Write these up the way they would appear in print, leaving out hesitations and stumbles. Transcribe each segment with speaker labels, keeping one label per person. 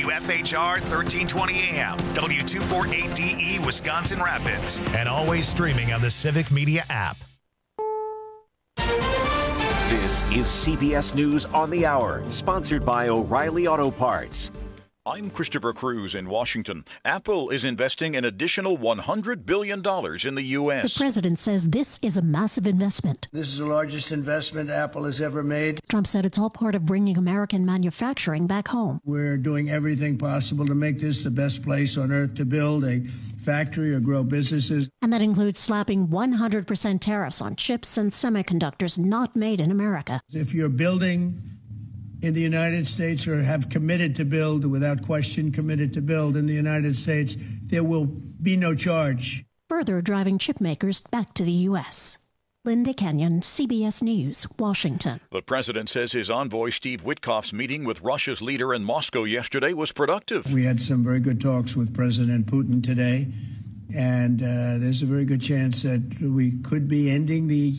Speaker 1: WFHR 1320 AM, W248DE Wisconsin Rapids, and always streaming on the Civic Media app.
Speaker 2: This is CBS News on the Hour, sponsored by O'Reilly Auto Parts.
Speaker 3: I'm Christopher Cruz in Washington. Apple is investing an additional $100 billion in the U.S.
Speaker 4: The president says this is a massive investment.
Speaker 5: This is the largest investment Apple has ever made.
Speaker 4: Trump said it's all part of bringing American manufacturing back home.
Speaker 5: We're doing everything possible to make this the best place on earth to build a factory or grow businesses.
Speaker 4: And that includes slapping 100% tariffs on chips and semiconductors not made in America.
Speaker 5: If you're building in the United States or have committed to build, without question committed to build in the United States, there will be no charge.
Speaker 4: Further driving chip makers back to the U.S. Linda Kenyon, CBS News, Washington.
Speaker 3: The president says his envoy Steve Witkoff's meeting with Russia's leader in Moscow yesterday was productive.
Speaker 5: We had some very good talks with President Putin today, and there's a very good chance that we could be ending the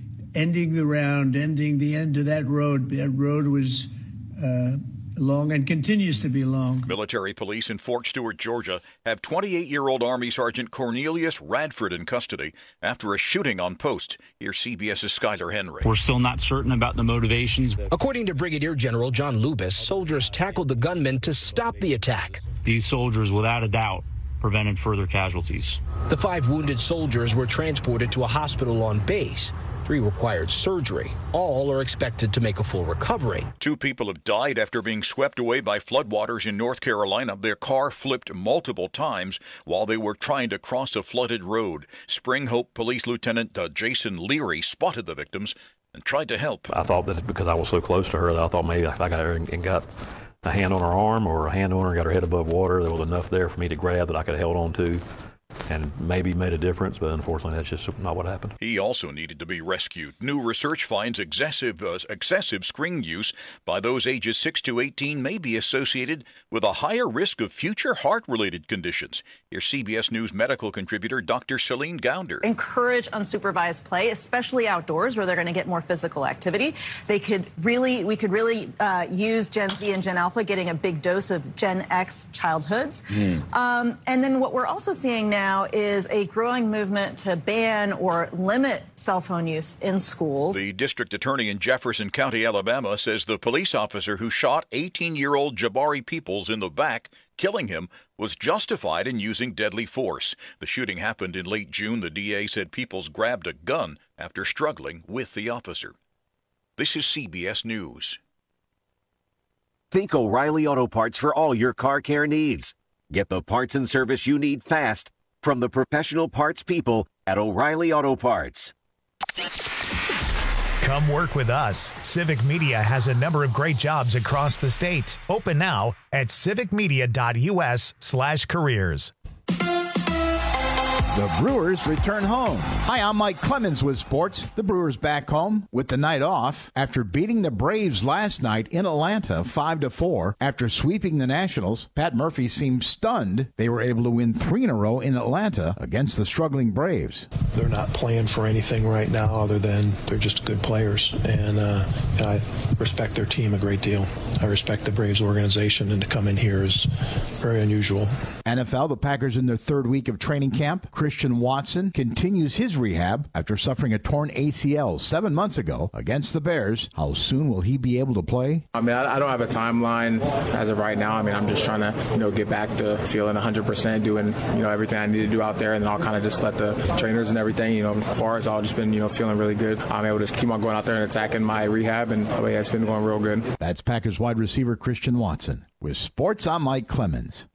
Speaker 5: end of that road. That road was long and continues to be long.
Speaker 3: Military police in Fort Stewart, Georgia, have 28-year-old Army Sergeant Cornelius Radford in custody after a shooting on post. Here's CBS's Skyler Henry.
Speaker 6: We're still not certain about the motivations.
Speaker 7: According to Brigadier General John Lubis, soldiers tackled the gunman to stop the attack.
Speaker 6: These soldiers, without a doubt, prevented further casualties.
Speaker 7: The 5 wounded soldiers were transported to a hospital on base. 3 required surgery. All are expected to make a full recovery.
Speaker 3: 2 people have died after being swept away by floodwaters in North Carolina. Their car flipped multiple times while they were trying to cross a flooded road. Spring Hope Police Lieutenant Jason Leary spotted the victims and tried to help.
Speaker 8: I thought that because I was so close to her that I thought maybe if I got her and got a hand on her arm or a hand on her and got her head above water, there was enough there for me to grab that I could have held on to and maybe made a difference, but unfortunately that's just not what happened.
Speaker 3: He also needed to be rescued. New research finds excessive screen use by those ages 6 to 18 may be associated with a higher risk of future heart-related conditions. Here's CBS News medical contributor Dr. Celine Gounder.
Speaker 9: Encourage unsupervised play, especially outdoors where they're going to get more physical activity. We could really use Gen Z and Gen Alpha getting a big dose of Gen X childhoods. And then what we're also seeing now is a growing movement to ban or limit cell phone use in schools.
Speaker 3: The district attorney in Jefferson County, Alabama, says the police officer who shot 18-year-old Jabari Peoples in the back, killing him, was justified in using deadly force. The shooting happened in late June. The DA said Peoples grabbed a gun after struggling with the officer. This is CBS News.
Speaker 2: Think O'Reilly Auto Parts for all your car care needs. Get the parts and service you need fast from the professional parts people at O'Reilly Auto Parts.
Speaker 1: Come work with us. Civic Media has a number of great jobs across the state. Open now at civicmedia.us/careers.
Speaker 10: The Brewers return home. Hi, I'm Mike Clemens with sports. The Brewers back home with the night off after beating the Braves last night in Atlanta 5-4. After sweeping the Nationals, Pat Murphy seemed stunned they were able to win 3 in a row in Atlanta against the struggling Braves.
Speaker 11: They're not playing for anything right now other than they're just good players, and I respect their team a great deal. I respect the Braves organization, and to come in here is very unusual.
Speaker 10: NFL, the Packers in their 3rd week of training camp. Christian Watson continues his rehab after suffering a torn ACL 7 months ago against the Bears. How soon will he be able to play?
Speaker 12: I mean, I don't have a timeline as of right now. I mean, I'm just trying to, get back to feeling 100%, doing, everything I need to do out there, and then I'll kind of just let the trainers and everything, as far as I've just been, feeling really good. I'm able to keep on going out there and attacking my rehab, and it's been going real good.
Speaker 10: That's Packers wide receiver Christian Watson. With sports, I'm Mike Clemens.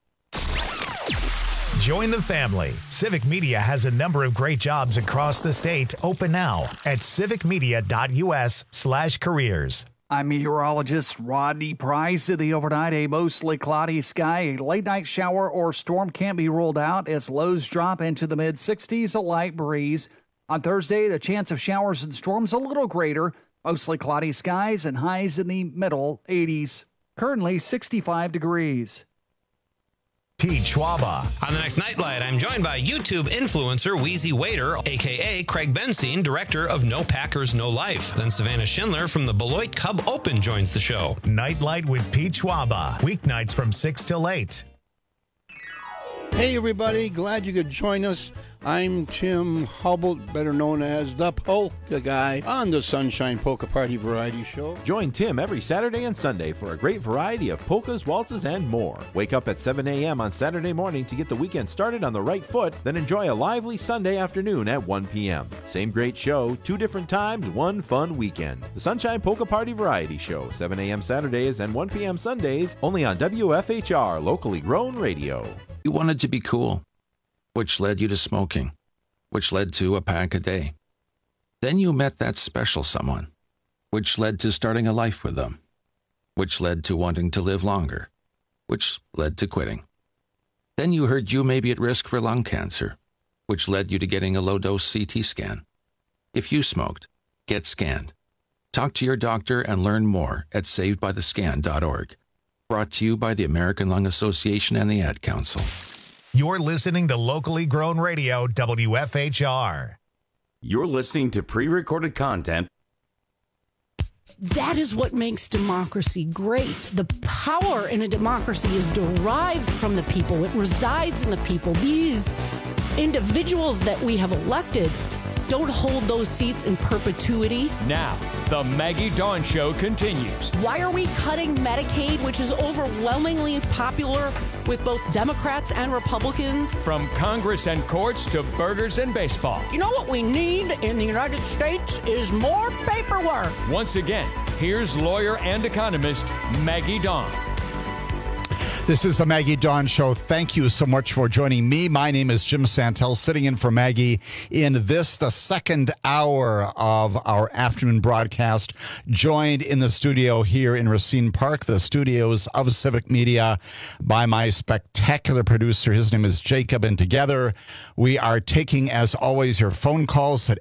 Speaker 1: Join the family. Civic Media has a number of great jobs across the state. Open now at civicmedia.us/careers.
Speaker 13: I'm meteorologist Rodney Price. In the overnight, a mostly cloudy sky. A late night shower or storm can't be ruled out as lows drop into the mid-60s, a light breeze. On Thursday, the chance of showers and storms a little greater. Mostly cloudy skies and highs in the middle 80s. Currently 65 degrees.
Speaker 1: Pete Schwaba.
Speaker 14: On the next Nightlight, I'm joined by YouTube influencer Wheezy Waiter, a.k.a. Craig Bensine, director of No Packers, No Life. Then Savannah Schindler from the Beloit Cub Open joins the show.
Speaker 1: Nightlight with Pete Schwaba. Weeknights from 6 till 8.
Speaker 15: Hey, everybody. Glad you could join us. I'm Tim Hubble, better known as the Polka Guy, on the Sunshine Polka Party Variety Show.
Speaker 16: Join Tim every Saturday and Sunday for a great variety of polkas, waltzes, and more. Wake up at 7 a.m. on Saturday morning to get the weekend started on the right foot, then enjoy a lively Sunday afternoon at 1 p.m. Same great show, 2 different times, 1 fun weekend. The Sunshine Polka Party Variety Show, 7 a.m. Saturdays and 1 p.m. Sundays, only on WFHR, locally grown radio.
Speaker 17: You wanted to be cool, which led you to smoking, which led to a pack a day. Then you met that special someone, which led to starting a life with them, which led to wanting to live longer, which led to quitting. Then you heard you may be at risk for lung cancer, which led you to getting a low-dose CT scan. If you smoked, get scanned. Talk to your doctor and learn more at savedbythescan.org. Brought to you by the American Lung Association and the Ad Council.
Speaker 1: You're listening to locally grown radio, WFHR.
Speaker 18: You're listening to pre-recorded content.
Speaker 19: That is what makes democracy great. The power in a democracy is derived from the people. It resides in the people. These individuals that we have elected don't hold those seats in perpetuity.
Speaker 20: Now, the Maggie Dawn Show continues.
Speaker 19: Why are we cutting Medicaid, which is overwhelmingly popular with both Democrats and Republicans?
Speaker 20: From Congress and courts to burgers and baseball.
Speaker 19: You know what we need in the United States is more paperwork.
Speaker 20: Once again, here's lawyer and economist Maggie Dawn.
Speaker 10: This is the Maggie Dawn Show. Thank you so much for joining me. My name is Jim Santel, sitting in for Maggie in this, the second hour of our afternoon broadcast, joined in the studio here in Racine Park, the studios of Civic Media, by my spectacular producer. His name is Jacob, and together we are taking, as always, your phone calls at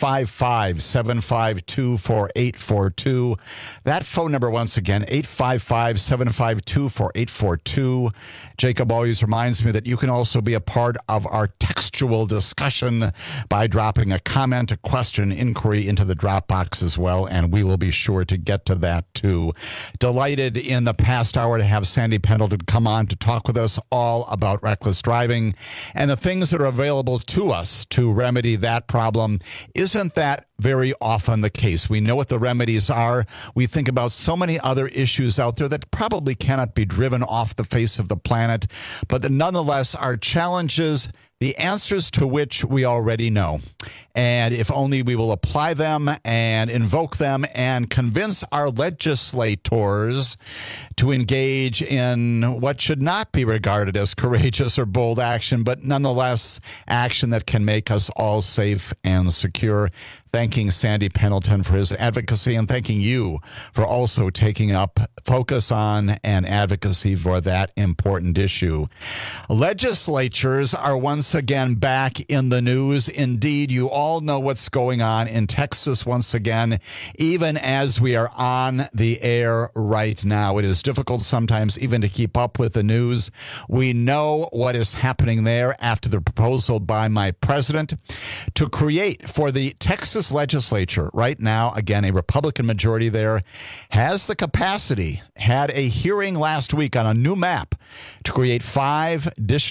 Speaker 10: 855-752-4842. That phone number, once again, 855-752-4842. Jacob always reminds me that you can also be a part of our textual discussion by dropping a comment, a question, inquiry into the Dropbox as well, and we will be sure to get to that too. Delighted in the past hour to have Sandy Pendleton come on to talk with us all about reckless driving and the things that are available to us to remedy that problem. Isn't that very often the case? We know what the remedies are. We think about so many other issues out there that probably cannot be driven off the face of the planet, but that nonetheless are challenges, the answers to which we already know. And if only we will apply them and invoke them and convince our legislators to engage in what should not be regarded as courageous or bold action, but nonetheless action that can make us all safe and secure. Thanking Sandy Pendleton for his advocacy and thanking you for also taking up focus on and advocacy for that important issue. Legislatures are once again back in the news. Indeed, you all know what's going on in Texas once again, even as we are on the air right now. It is difficult sometimes even to keep up with the news. We know what is happening there after the proposal by my president to create for the Texas legislature right now, again, a Republican majority there, has the capacity, had a hearing last week on a new map to create five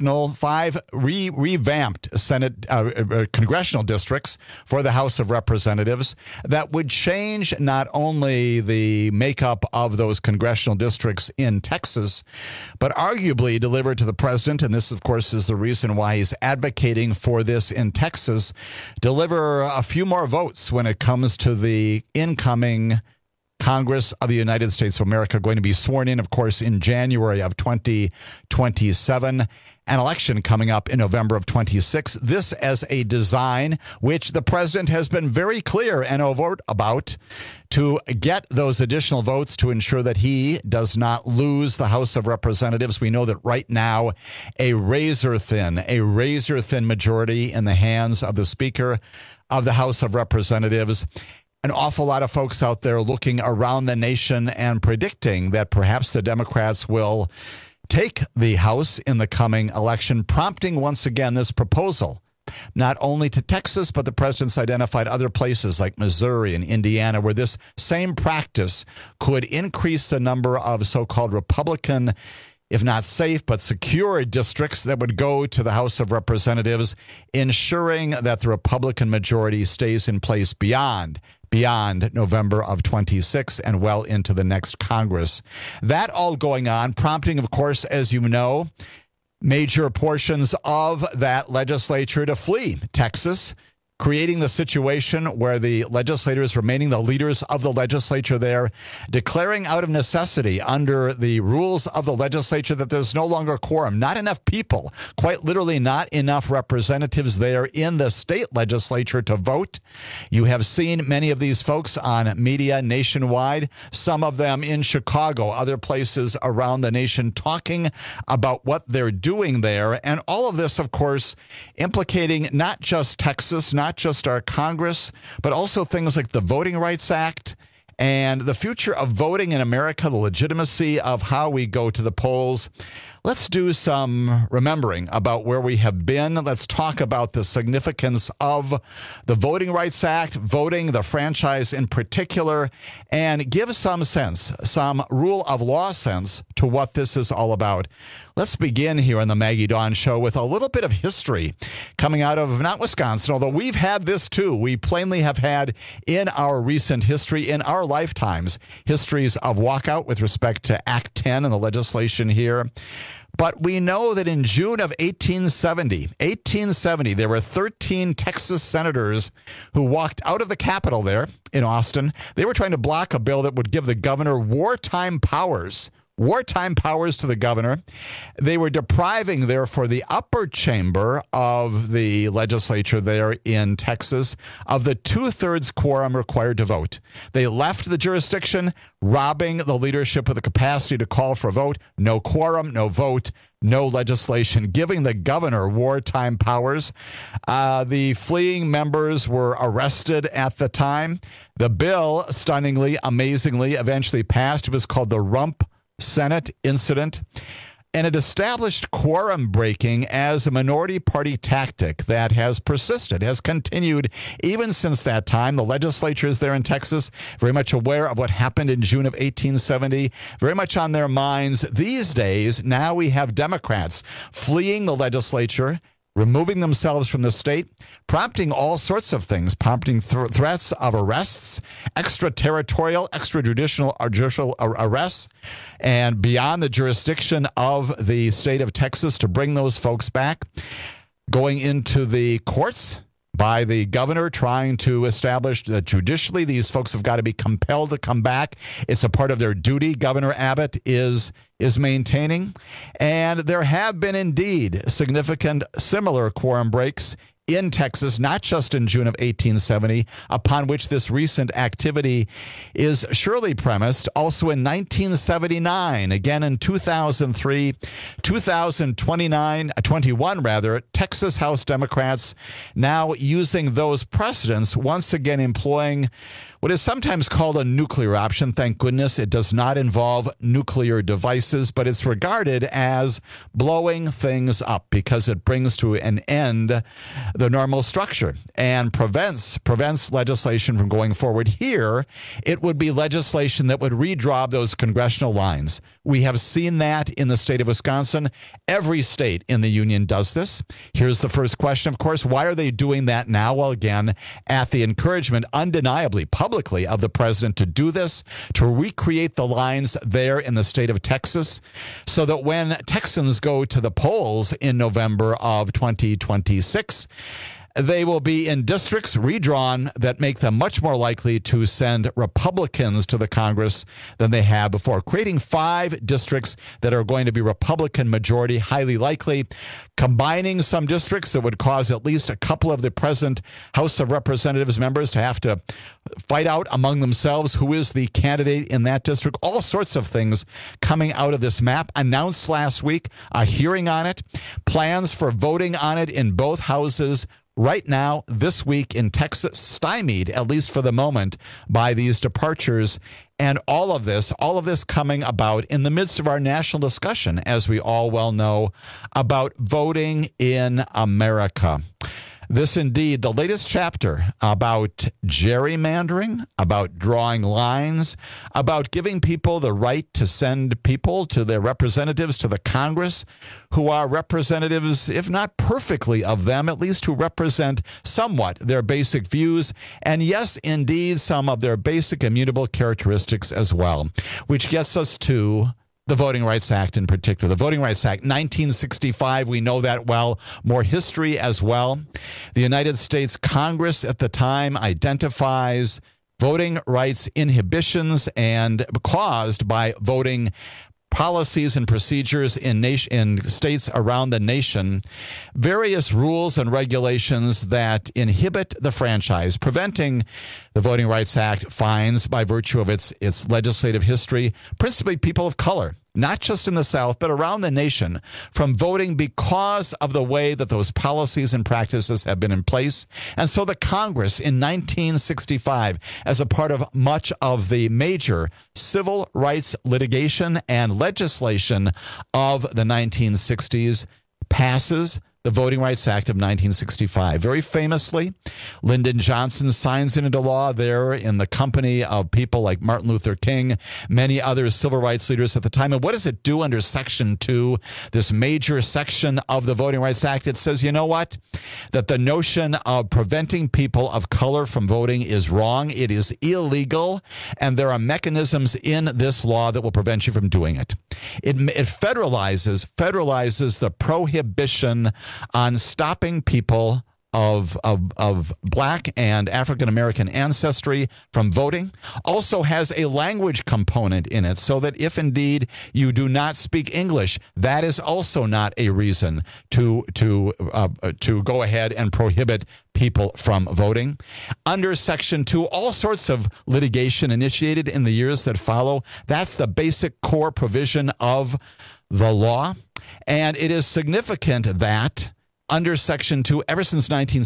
Speaker 10: revamped Senate congressional districts for the House of Representatives that would change not only the makeup of those congressional districts in Texas, but arguably deliver to the president, and this, of course, is the reason why he's advocating for this in Texas, deliver a few more votes when it comes to the incoming Congress of the United States of America, going to be sworn in, of course, in January of 2027, an election coming up in November of 26. This as a design which the president has been very clear and overt about to get those additional votes to ensure that he does not lose the House of Representatives. We know that right now a razor thin majority in the hands of the Speaker of the House of Representatives. An awful lot of folks out there looking around the nation and predicting that perhaps the Democrats will
Speaker 21: take the House in the coming election, prompting once again this proposal, not only to Texas, but the president's identified other places like Missouri and Indiana, where this same practice could increase the number of so-called Republican, if not safe, but secure districts that would go to the House of Representatives, ensuring that the Republican majority stays in place beyond November of 26 and well into the next Congress. That all going on, prompting, of course, as you know, major portions of that legislature to flee Texas, creating the situation where the legislators remaining the leaders of the legislature there, declaring out of necessity under the rules of the legislature that there's no longer a quorum, not enough people, quite literally not enough representatives there in the state legislature to vote. You have seen many of these folks on media nationwide, some of them in Chicago, other places around the nation, talking about what they're doing there. And all of this, of course, implicating not just Texas, not just our Congress, but also things like the Voting Rights Act and the future of voting in America, the legitimacy of how we go to the polls. Let's do some remembering about where we have been. Let's talk about the significance of the Voting Rights Act, voting, the franchise in particular, and give some sense, some rule of law sense to what this is all about. Let's begin here on the Maggie Dawn Show with a little bit of history coming out of not Wisconsin, although we've had this too. We plainly have had in our recent history, in our lifetimes, histories of walkout with respect to Act 10 and the legislation here. But we know that in June of 1870, there were 13 Texas senators who walked out of the Capitol there in Austin. They were trying to block a bill that would give the governor wartime powers to the governor. They were depriving, therefore, the upper chamber of the legislature there in Texas of the 2/3 quorum required to vote. They left the jurisdiction, robbing the leadership of the capacity to call for a vote. No quorum, no vote, no legislation, giving the governor wartime powers. The fleeing members were arrested at the time. The bill, stunningly, amazingly, eventually passed. It was called the Rump Senate incident, and it established quorum breaking as a minority party tactic that has persisted, has continued even since that time. The legislatures there in Texas, very much aware of what happened in June of 1870, very much on their minds these days. Now we have Democrats fleeing the legislature, removing themselves from the state, prompting all sorts of things, prompting threats of arrests, extraterritorial, extrajudicial or judicial arrests, and beyond the jurisdiction of the state of Texas to bring those folks back, going into the courts by the governor trying to establish that judicially these folks have got to be compelled to come back. It's a part of their duty, Governor Abbott is maintaining. And there have been indeed significant similar quorum breaks in Texas, not just in June of 1870, upon which this recent activity is surely premised. Also in 1979, again in 2003, 2021, Texas House Democrats now using those precedents, once again employing what is sometimes called a nuclear option. Thank goodness it does not involve nuclear devices, but it's regarded as blowing things up because it brings to an end the normal structure and prevents legislation from going forward. Here, it would be legislation that would redraw those congressional lines. We have seen that in the state of Wisconsin. Every state in the union does this. Here's the first question, of course. Why are they doing that now? Well, again, at the encouragement, undeniably, publicly, of the president to do this, to recreate the lines there in the state of Texas, so that when Texans go to the polls in November of 2026, they will be in districts redrawn that make them much more likely to send Republicans to the Congress than they have before, creating 5 districts that are going to be Republican majority, highly likely, combining some districts that would cause at least a couple of the present House of Representatives members to have to fight out among themselves who is the candidate in that district. All sorts of things coming out of this map. Announced last week, a hearing on it, plans for voting on it in both houses right now, this week in Texas, stymied, at least for the moment, by these departures. And all of this coming about in the midst of our national discussion, as we all well know, about voting in America. This indeed, the latest chapter about gerrymandering, about drawing lines, about giving people the right to send people to their representatives to the Congress who are representatives, if not perfectly of them, at least who represent somewhat their basic views, and yes, indeed, some of their basic immutable characteristics as well, which gets us to the Voting Rights Act in particular. The Voting Rights Act, 1965, we know that well. More history as well. The United States Congress at the time identifies voting rights inhibitions and caused by voting policies and procedures in states around the nation, various rules and regulations that inhibit the franchise, preventing the Voting Rights Act finds by virtue of its legislative history, principally people of color, not just in the South, but around the nation, from voting because of the way that those policies and practices have been in place. And so the Congress in 1965, as a part of much of the major civil rights litigation and legislation of the 1960s, passes the Voting Rights Act of 1965. Very famously, Lyndon Johnson signs it into law there in the company of people like Martin Luther King, many other civil rights leaders at the time. And what does it do under Section 2, this major section of the Voting Rights Act? It says, you know what? That the notion of preventing people of color from voting is wrong. It is illegal. And there are mechanisms in this law that will prevent you from doing it. It federalizes the prohibition on stopping people of black and African American ancestry from voting. Also has a language component in it, so that if indeed you do not speak English, that is also not a reason to go ahead and prohibit people from voting. Under Section 2, all sorts of litigation initiated in the years that follow. That's the basic core provision of the law. And it is significant that under Section 2, ever since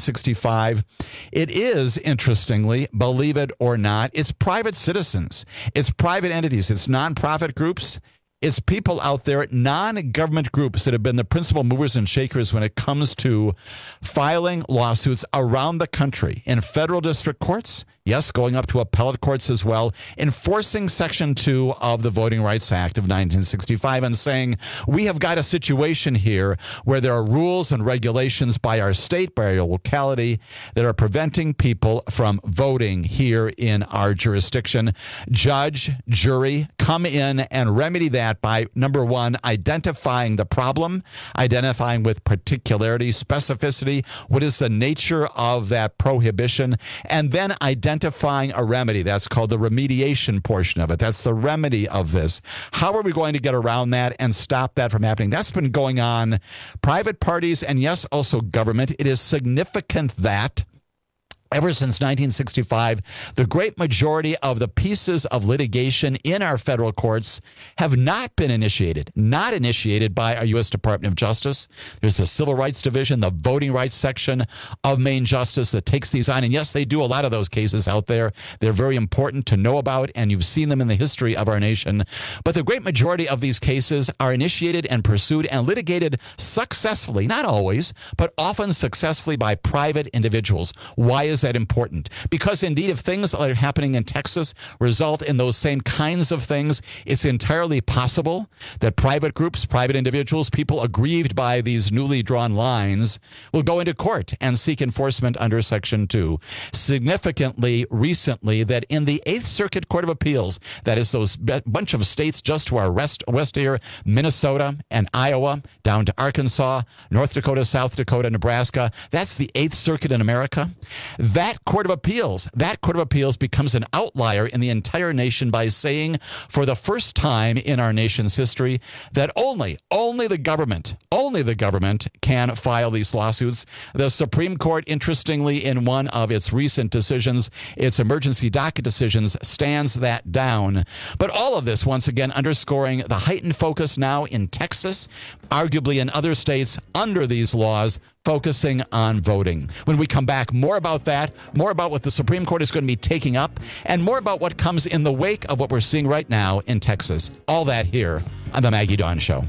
Speaker 21: 1965, it is, interestingly, believe it or not, it's private citizens, it's private entities, it's nonprofit groups, it's people out there, non-government groups that have been the principal movers and shakers when it comes to filing lawsuits around the country in federal district courts, yes, going up to appellate courts as well, enforcing Section 2 of the Voting Rights Act of 1965 and saying, we have got a situation here where there are rules and regulations by our state, by our locality, that are preventing people from voting here in our jurisdiction. Judge, jury, come in and remedy that by, number one, identifying the problem, identifying with particularity, specificity, what is the nature of that prohibition, and then identifying a remedy. That's called the remediation portion of it. That's the remedy of this. How are we going to get around that and stop that from happening? That's been going on. Private parties and, yes, also government. It is significant that ever since 1965, the great majority of the pieces of litigation in our federal courts have not been initiated, not initiated by our U.S. Department of Justice. There's the Civil Rights Division, the Voting Rights section of Main Justice that takes these on. And yes, they do a lot of those cases out there. They're very important to know about, and you've seen them in the history of our nation. But the great majority of these cases are initiated and pursued and litigated successfully, not always, but often successfully by private individuals. Why is that important? Because indeed, if things that are happening in Texas result in those same kinds of things, it's entirely possible that private groups, private individuals, people aggrieved by these newly drawn lines will go into court and seek enforcement under Section 2. Significantly, recently, that in the 8th Circuit Court of Appeals, that is those bunch of states just to our west here, Minnesota and Iowa, down to Arkansas, North Dakota, South Dakota, Nebraska, that's the 8th Circuit in America. That Court of Appeals becomes an outlier in the entire nation by saying for the first time in our nation's history that only the government can file these lawsuits. The Supreme Court, interestingly, in one of its recent decisions, its emergency docket decisions, stands that down. But all of this, once again, underscoring the heightened focus now in Texas, arguably in other states under these laws, focusing on voting. When we come back, more about that, more about what the Supreme Court is going to be taking up, and more about what comes in the wake of what we're seeing right now in Texas. All that here on The Maggie Dawn Show.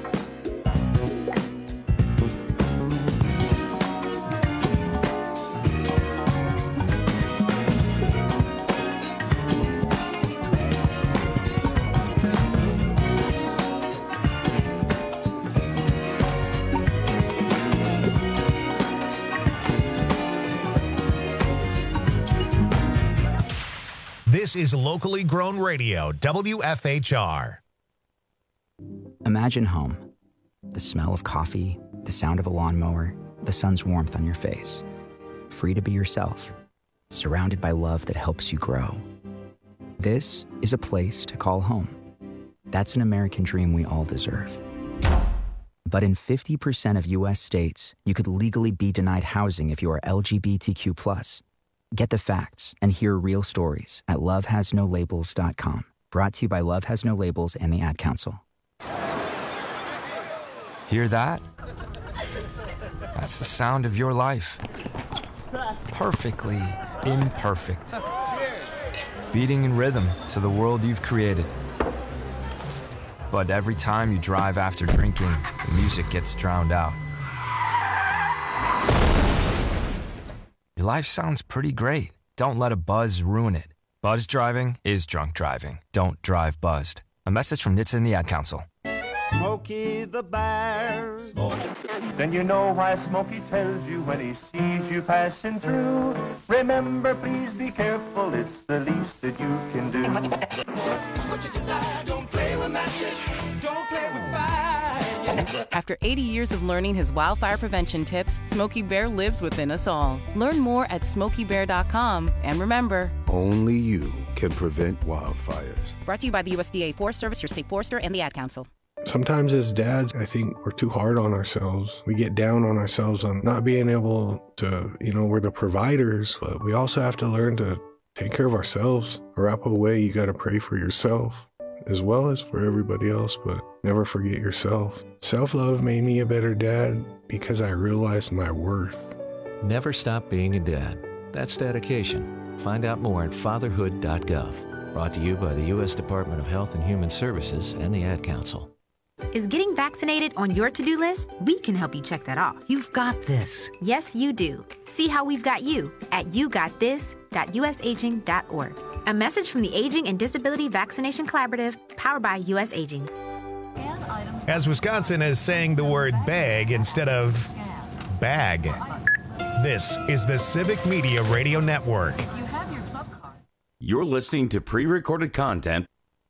Speaker 1: This is locally grown radio, WFHR.
Speaker 4: Imagine home. The smell of coffee, the sound of a lawnmower, the sun's warmth on your face. Free to be yourself, surrounded by love that helps you grow. This is a place to call home. That's an American dream we all deserve. But in 50% of U.S. states, you could legally be denied housing if you are LGBTQ+. Get the facts and hear real stories at lovehasnolabels.com. Brought to you by Love Has No Labels and the Ad Council.
Speaker 22: Hear that? That's the sound of your life. Perfectly imperfect. Beating in rhythm to the world you've created. But every time you drive after drinking, the music gets drowned out. Your life sounds pretty great. Don't let a buzz ruin it. Buzz driving is drunk driving. Don't drive buzzed. A message from NHTSA and the Ad Council.
Speaker 23: Smokey the Bear. Then you know why Smokey tells you when he sees you passing through. Remember, please be careful, it's the least that you can do.
Speaker 24: What you desire, don't play with matches, don't play with fire.
Speaker 25: After 80 years of learning his wildfire prevention tips, Smokey Bear lives within us all. Learn more at SmokeyBear.com. And remember,
Speaker 26: only you can prevent wildfires.
Speaker 25: Brought to you by the USDA Forest Service, your state forester, and the Ad Council.
Speaker 11: Sometimes as dads, I think we're too hard on ourselves. We get down on ourselves on not being able to, we're the providers, but we also have to learn to take care of ourselves. Wrap away, you got to pray for yourself as well as for everybody else, but never forget yourself. Self-love made me a better dad because I realized my worth.
Speaker 27: Never stop being a dad. That's dedication. Find out more at fatherhood.gov. Brought to you by the U.S. Department of Health and Human Services and the Ad Council.
Speaker 28: Is getting vaccinated on your to-do list? We can help you check that off.
Speaker 29: You've got this.
Speaker 28: Yes, you do. See how we've got you at yougotthis.usaging.org. A message from the Aging and Disability Vaccination Collaborative, powered by U.S. Aging.
Speaker 1: As Wisconsin is saying the word bag instead of bag. This is the Civic Media Radio Network.
Speaker 18: You're listening to pre-recorded content.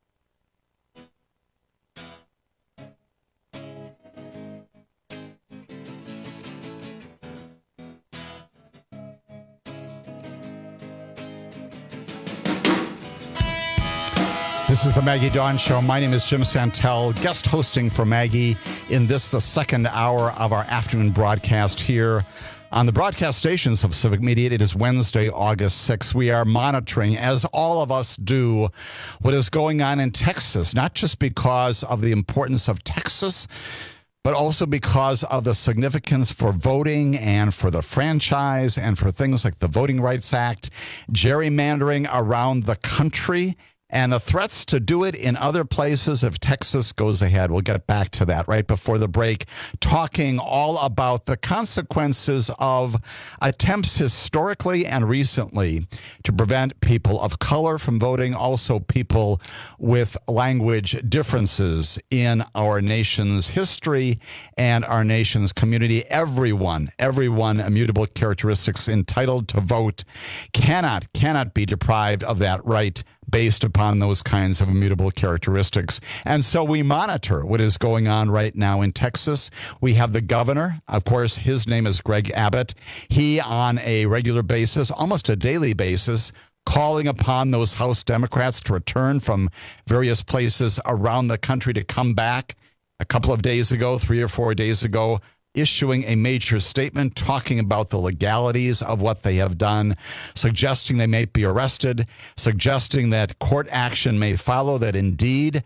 Speaker 21: This is the Maggie Dawn Show. My name is Jim Santel, guest hosting for Maggie in the second hour of our afternoon broadcast here on the broadcast stations of Civic Media. It is Wednesday, August 6th. We are monitoring, as all of us do, what is going on in Texas, not just because of the importance of Texas, but also because of the significance for voting and for the franchise and for things like the Voting Rights Act, gerrymandering around the country, and the threats to do it in other places if Texas goes ahead. We'll get back to that right before the break, talking all about the consequences of attempts historically and recently to prevent people of color from voting, also people with language differences in our nation's history and our nation's community. Everyone, immutable characteristics, entitled to vote, cannot be deprived of that right based upon those kinds of immutable characteristics. And so we monitor what is going on right now in Texas. We have the governor, of course, his name is Greg Abbott. He, on a regular basis, almost a daily basis, calling upon those House Democrats to return from various places around the country to come back. A couple of days ago, 3 or 4 days ago, issuing a major statement talking about the legalities of what they have done, suggesting they may be arrested, suggesting that court action may follow, that indeed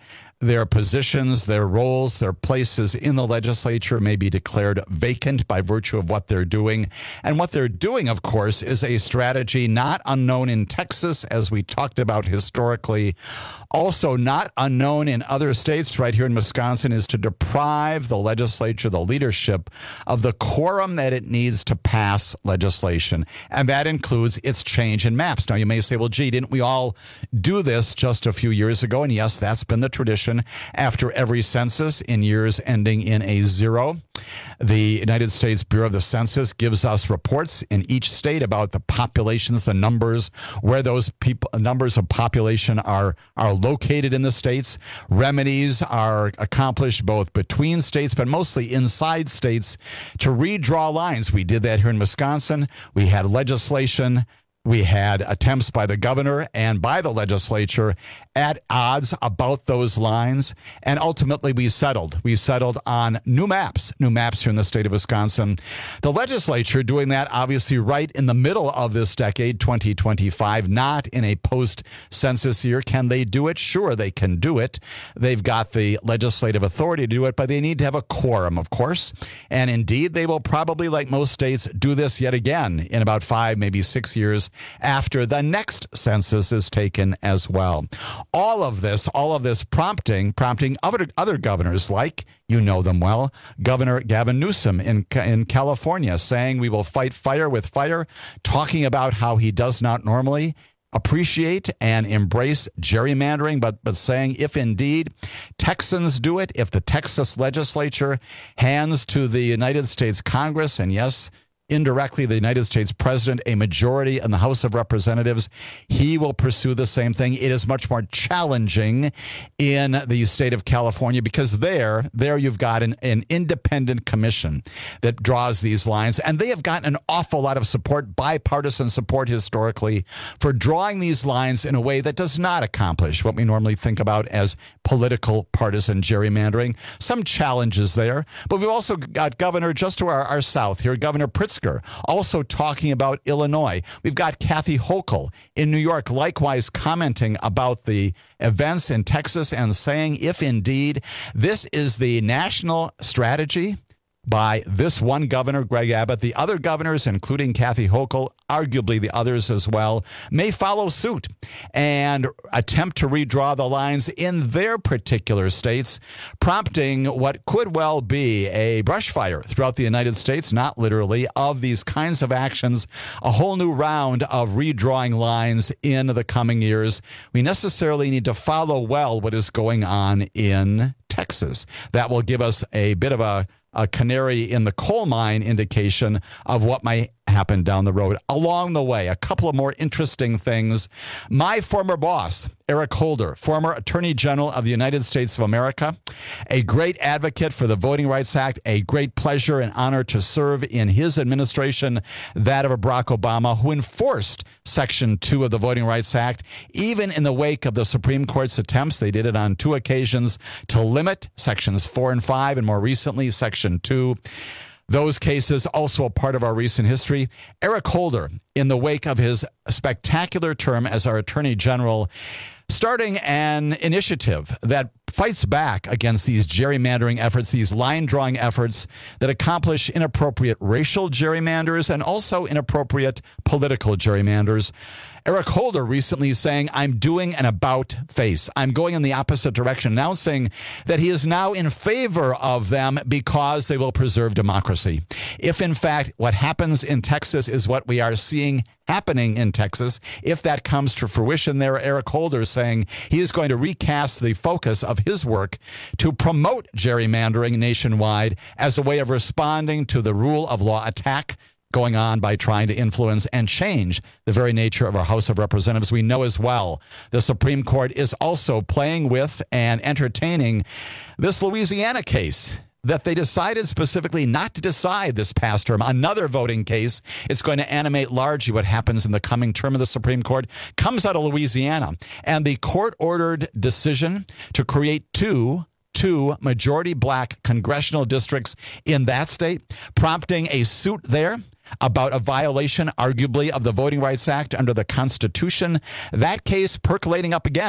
Speaker 21: their positions, their roles, their places in the legislature may be declared vacant by virtue of what they're doing. And what they're doing, of course, is a strategy not unknown in Texas, as we talked about historically. Also not unknown in other states, right here in Wisconsin, is to deprive the legislature, the leadership, of the quorum that it needs to pass legislation. And that includes its change in maps. Now, you may say, well, gee, didn't we all do this just a few years ago? And yes, that's been the tradition after every census in years ending in a 0. The United States Bureau of the Census gives us reports in each state about the populations, the numbers, where those numbers of population are located in the states. Remedies are accomplished both between states, but mostly inside states to redraw lines. We did that here in Wisconsin. We had legislation. We had attempts by the governor and by the legislature at odds about those lines. And ultimately, we settled. We settled on new maps here in the state of Wisconsin. The legislature doing that, obviously, right in the middle of this decade, 2025, not in a post-census year. Can they do it? Sure, they can do it. They've got the legislative authority to do it, but they need to have a quorum, of course. And indeed, they will probably, like most states, do this yet again in about 5, maybe 6 years after the next census is taken as well. All of this prompting other governors, like, you know them well, Governor Gavin Newsom in California, saying we will fight fire with fire, talking about how he does not normally appreciate and embrace gerrymandering, but saying if indeed Texans do it, if the Texas legislature hands to the United States Congress, and yes, indirectly the United States president, a majority in the House of Representatives, he will pursue the same thing. It is much more challenging in the state of California because there you've got an independent commission that draws these lines, and they have gotten an awful lot of support, bipartisan support historically, for drawing these lines in a way that does not accomplish what we normally think about as political partisan gerrymandering. Some challenges there, but we've also got Governor just to our south here, Governor Pritzker, also talking about Illinois. We've got Kathy Hochul in New York, likewise commenting about the events in Texas and saying if indeed this is the national strategy by this one governor, Greg Abbott, the other governors, including Kathy Hochul, arguably the others as well, may follow suit and attempt to redraw the lines in their particular states, prompting what could well be a brush fire throughout the United States, not literally, of these kinds of actions, a whole new round of redrawing lines in the coming years. We necessarily need to follow well what is going on in Texas. That will give us a bit of a canary in the coal mine indication of what might happen down the road. Along the way, a couple of more interesting things. My former boss, Eric Holder, former Attorney General of the United States of America, a great advocate for the Voting Rights Act, a great pleasure and honor to serve in his administration, that of Barack Obama, who enforced Section 2 of the Voting Rights Act, even in the wake of the Supreme Court's attempts. They did it on 2 occasions to limit Sections 4 and 5, and more recently, Section 2. Those cases also a part of our recent history. Eric Holder, in the wake of his spectacular term as our Attorney General, starting an initiative that fights back against these gerrymandering efforts, these line-drawing efforts that accomplish inappropriate racial gerrymanders and also inappropriate political gerrymanders. Eric Holder recently saying, I'm doing an about face. I'm going in the opposite direction, announcing that he is now in favor of them because they will preserve democracy. If, in fact, what happens in Texas is what we are seeing happening in Texas, if that comes to fruition there, Eric Holder saying he is going to recast the focus of his work to promote gerrymandering nationwide as a way of responding to the rule of law attack going on by trying to influence and change the very nature of our House of Representatives. We know as well the Supreme Court is also playing with and entertaining this Louisiana case that they decided specifically not to decide this past term. Another voting case, it's going to animate largely what happens in the coming term of the Supreme Court, comes out of Louisiana. And the court-ordered decision to create two majority black congressional districts in that state, prompting a suit there about a violation, arguably, of the Voting Rights Act under the Constitution. That case percolating up again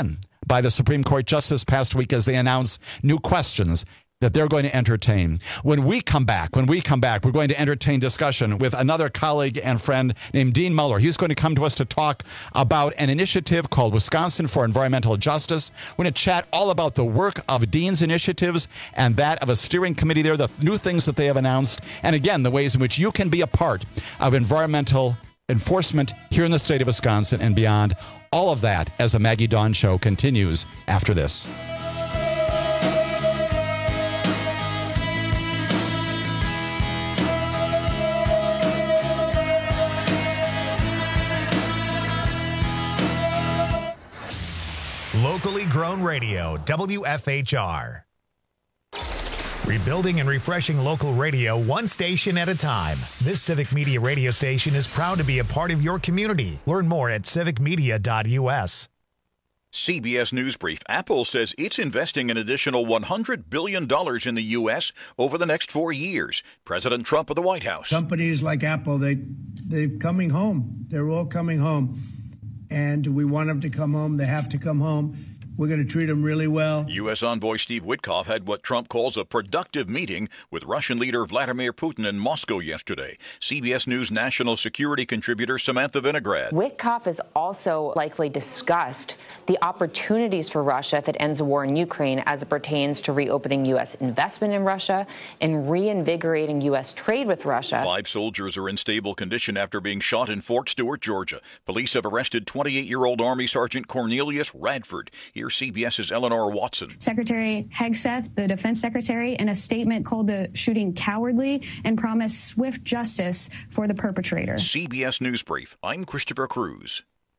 Speaker 21: by the Supreme Court just this past week as they announced new questions that they're going to entertain. When we come back, we're going to entertain discussion with another colleague and friend named Dean Muller. He's going to come to us to talk about an initiative called Wisconsin for Environmental Justice. We're going to chat all about the work of Dean's initiatives and that of a steering committee there, the new things that they have announced, and again, the ways in which you can be a part of environmental enforcement here in the state of Wisconsin and beyond. All of that as the Maggie Dawn Show continues after this.
Speaker 1: Locally grown radio, WFHR. Rebuilding and refreshing local radio one station at a time. This Civic Media radio station is proud to be a part of your community. Learn more at civicmedia.us.
Speaker 2: CBS News Brief. Apple says it's investing an additional $100 billion in the U.S. over the next 4 years. President Trump of the White House.
Speaker 3: Companies like Apple, they're coming home. They're all coming home. And we want them to come home. They have to come home. We're going to treat them really well.
Speaker 2: U.S. Envoy Steve Witkoff had what Trump calls a productive meeting with Russian leader Vladimir Putin in Moscow yesterday. CBS News national security contributor Samantha Vinograd.
Speaker 5: Witkoff has also likely discussed the opportunities for Russia if it ends the war in Ukraine as it pertains to reopening U.S. investment in Russia and reinvigorating U.S. trade with Russia.
Speaker 2: 5 soldiers are in stable condition after being shot in Fort Stewart, Georgia. Police have arrested 28-year-old Army Sergeant Cornelius Radford. Here's CBS's Eleanor Watson.
Speaker 6: Secretary Hegseth, the defense secretary, in a statement called the shooting cowardly and promised swift justice for the perpetrator.
Speaker 2: CBS News Brief. I'm Christopher Cruz.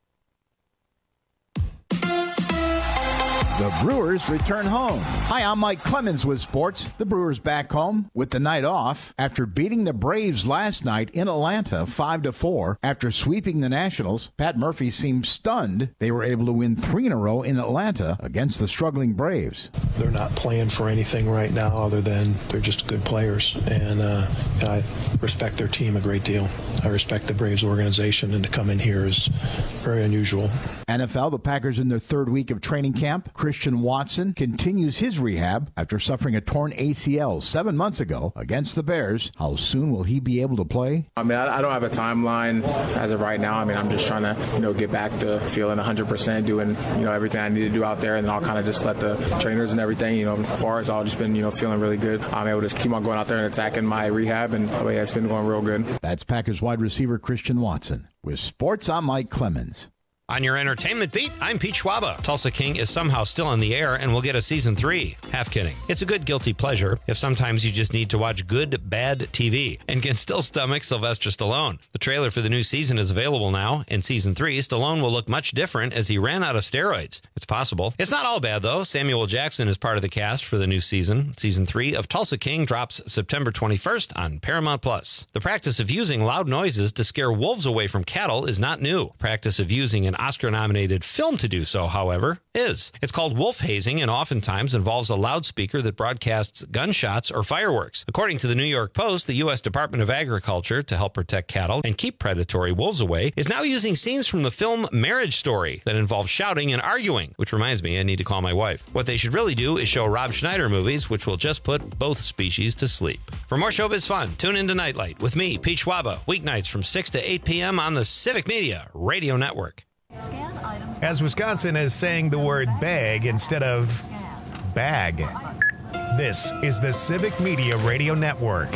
Speaker 10: The Brewers return home. Hi, I'm Mike Clemens with sports. The Brewers back home with the night off after beating the Braves last night in Atlanta 5-4. After sweeping the Nationals, Pat Murphy seemed stunned they were able to win 3 in a row in Atlanta against the struggling Braves.
Speaker 7: They're not playing for anything right now other than they're just good players, and I respect their team a great deal. I respect the Braves organization, and to come in here is very unusual.
Speaker 10: NFL, the Packers in their 3rd week of training camp. Christian Watson continues his rehab after suffering a torn ACL 7 months ago against the Bears. How soon will he be able to play?
Speaker 8: I mean, I don't have a timeline as of right now. I mean, I'm just trying to, get back to feeling 100%, doing, everything I need to do out there, and then I'll kind of just let the trainers and everything, as far as I've just been, feeling really good. I'm able to keep on going out there and attacking my rehab, and it's been going real good.
Speaker 10: That's Packers wide receiver Christian Watson. With sports, I'm Mike Clemens.
Speaker 14: On your entertainment beat, I'm Pete Schwaba. Tulsa King is somehow still in the air and will get a season 3. Half kidding. It's a good guilty pleasure if sometimes you just need to watch good, bad TV and can still stomach Sylvester Stallone. The trailer for the new season is available now. In season 3, Stallone will look much different as he ran out of steroids. It's possible. It's not all bad, though. Samuel Jackson is part of the cast for the new season. Season 3 of Tulsa King drops September 21st on Paramount+. The practice of using loud noises to scare wolves away from cattle is not new. Practice of using an Oscar-nominated film to do so, however, is. It's called wolf hazing and oftentimes involves a loudspeaker that broadcasts gunshots or fireworks. According to the New York Post, the U.S. Department of Agriculture, to help protect cattle and keep predatory wolves away, is now using scenes from the film Marriage Story that involve shouting and arguing, which reminds me, I need to call my wife. What they should really do is show Rob Schneider movies, which will just put both species to sleep. For more showbiz fun, tune into Nightlight with me, Pete Schwaba, weeknights from 6 to 8 p.m. on the Civic Media Radio Network.
Speaker 1: As Wisconsin is saying the word bag instead of bag. This is the Civic Media Radio Network.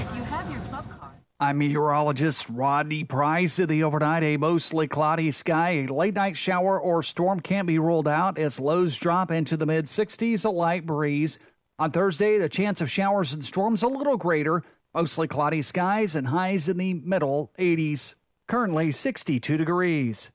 Speaker 13: I'm meteorologist Rodney Price. The overnight, a mostly cloudy sky. A late-night shower or storm can't be ruled out as lows drop into the mid-60s, a light breeze. On Thursday, the chance of showers and storms a little greater. Mostly cloudy skies and highs in the middle 80s. Currently 62 degrees.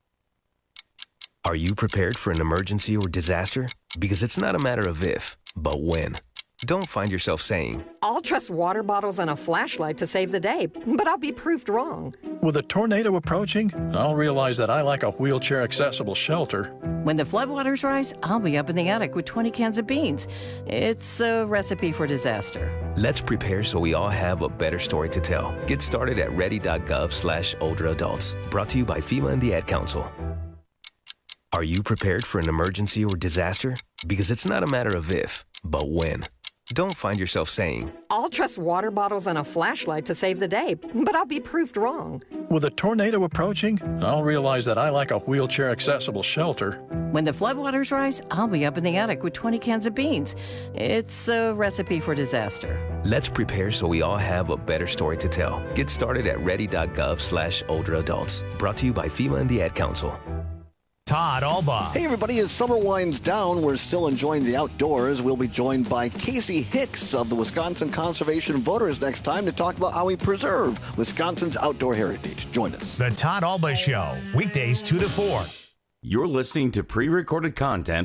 Speaker 9: Are you prepared for an emergency or disaster? Because it's not a matter of if, but when. Don't find yourself saying,
Speaker 12: I'll trust water bottles and a flashlight to save the day, but I'll be proved wrong.
Speaker 29: With a tornado approaching, I'll realize that I lack a wheelchair-accessible shelter.
Speaker 30: When the floodwaters rise, I'll be up in the attic with 20 cans of beans. It's a recipe for disaster.
Speaker 9: Let's prepare so we all have a better story to tell. Get started at ready.gov/older adults. Brought to you by FEMA and the Ad Council. Are you prepared for an emergency or disaster? Because it's not a matter of if, but when. Don't find yourself saying,
Speaker 12: I'll trust water bottles and a flashlight to save the day, but I'll be proved wrong.
Speaker 29: With a tornado approaching, I'll realize that I lack a wheelchair-accessible shelter.
Speaker 30: When the floodwaters rise, I'll be up in the attic with 20 cans of beans. It's a recipe for disaster.
Speaker 9: let's prepare so we all have a better story to tell. Get started at ready.gov/older adults. Brought to you by FEMA and the Ad Council.
Speaker 1: Todd Albaugh.
Speaker 4: Hey, everybody. As summer winds down, we're still enjoying the outdoors. We'll be joined by Casey Hicks of the Wisconsin Conservation Voters next time to talk about how we preserve Wisconsin's outdoor heritage. Join us.
Speaker 1: The Todd Albaugh Show, weekdays 2 to 4.
Speaker 18: You're listening to pre-recorded content.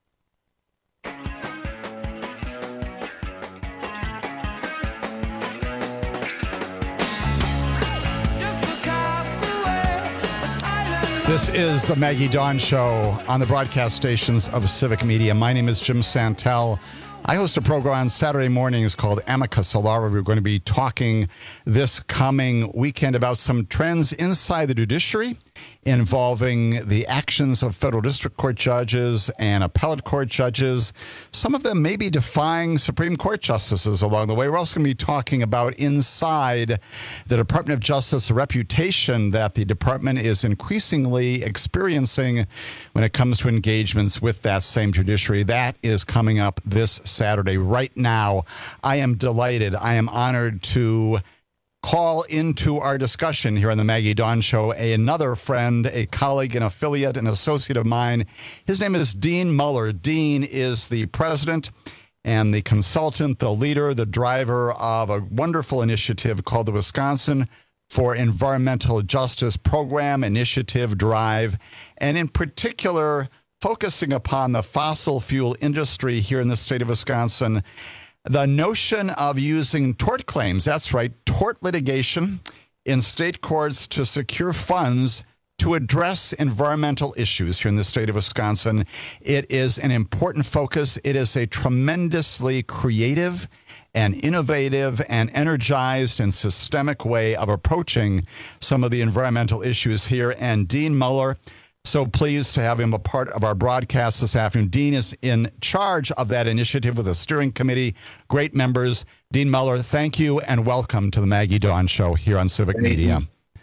Speaker 21: This is the Maggie Dawn Show on the broadcast stations of Civic Media. My name is Jim Santel. I host a program on Saturday mornings called Amica Solara. We're going to be talking this coming weekend about some trends inside the judiciary involving the actions of federal district court judges and appellate court judges. Some of them may be defying Supreme Court justices along the way. We're also going to be talking about inside the Department of Justice, the reputation that the department is increasingly experiencing when it comes to engagements with that same judiciary. That is coming up this Saturday. Right now, I am delighted. I am honored to call into our discussion here on the Maggie Dawn Show another friend, a colleague, an affiliate, an associate of mine. His name is Dean Muller. Dean is the president and the consultant, the leader, the driver of a wonderful initiative called the Wisconsin for Environmental Justice Program, Initiative, Drive, and in particular, focusing upon the fossil fuel industry here in the state of Wisconsin. The notion of using tort claims, that's right, tort litigation in state courts to secure funds to address environmental issues here in the state of Wisconsin. It is an important focus. It is a tremendously creative and innovative and energized and systemic way of approaching some of the environmental issues here. And Dean Muller, so pleased to have him a part of our broadcast this afternoon. Dean is in charge of that initiative with a steering committee, great members. Dean Muller, thank you and welcome to the Maggie Dawn Show here on Civic Media.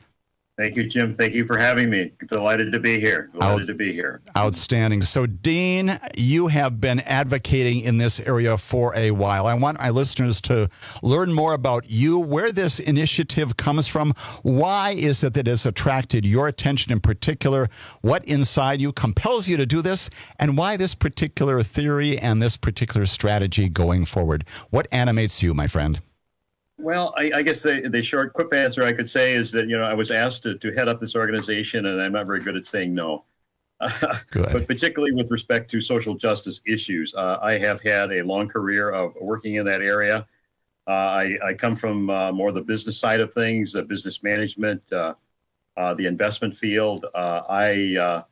Speaker 15: Thank you, Jim. Thank you for having me. Delighted to be here.
Speaker 21: Outstanding. So, Dean, you have been advocating in this area for a while. I want my listeners to learn more about you, where this initiative comes from. Why is it that it's attracted your attention in particular? What inside you compels you to do this? And why this particular theory and this particular strategy going forward? What animates you, my friend?
Speaker 15: Well, I guess the short, quick answer I could say is that, I was asked to head up this organization, and I'm not very good at saying no. But particularly with respect to social justice issues, I have had a long career of working in that area. I come from more the business side of things, business management, the investment field. I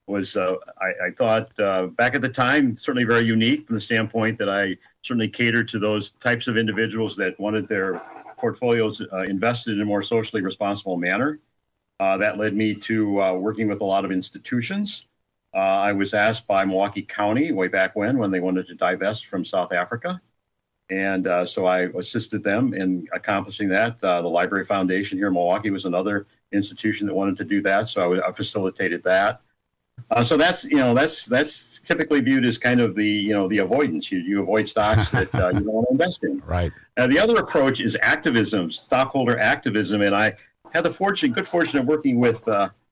Speaker 15: thought back at the time, certainly very unique from the standpoint that I certainly catered to those types of individuals that wanted their portfolios invested in a more socially responsible manner. That led me to working with a lot of institutions. I was asked by Milwaukee County way back when they wanted to divest from South Africa. And so I assisted them in accomplishing that. The Library Foundation here in Milwaukee was another institution that wanted to do that. So I facilitated that. So that's typically viewed as kind of the avoidance. You avoid stocks that you don't want to invest in.
Speaker 21: Right.
Speaker 15: The other approach is activism, stockholder activism, and I had the good fortune of working with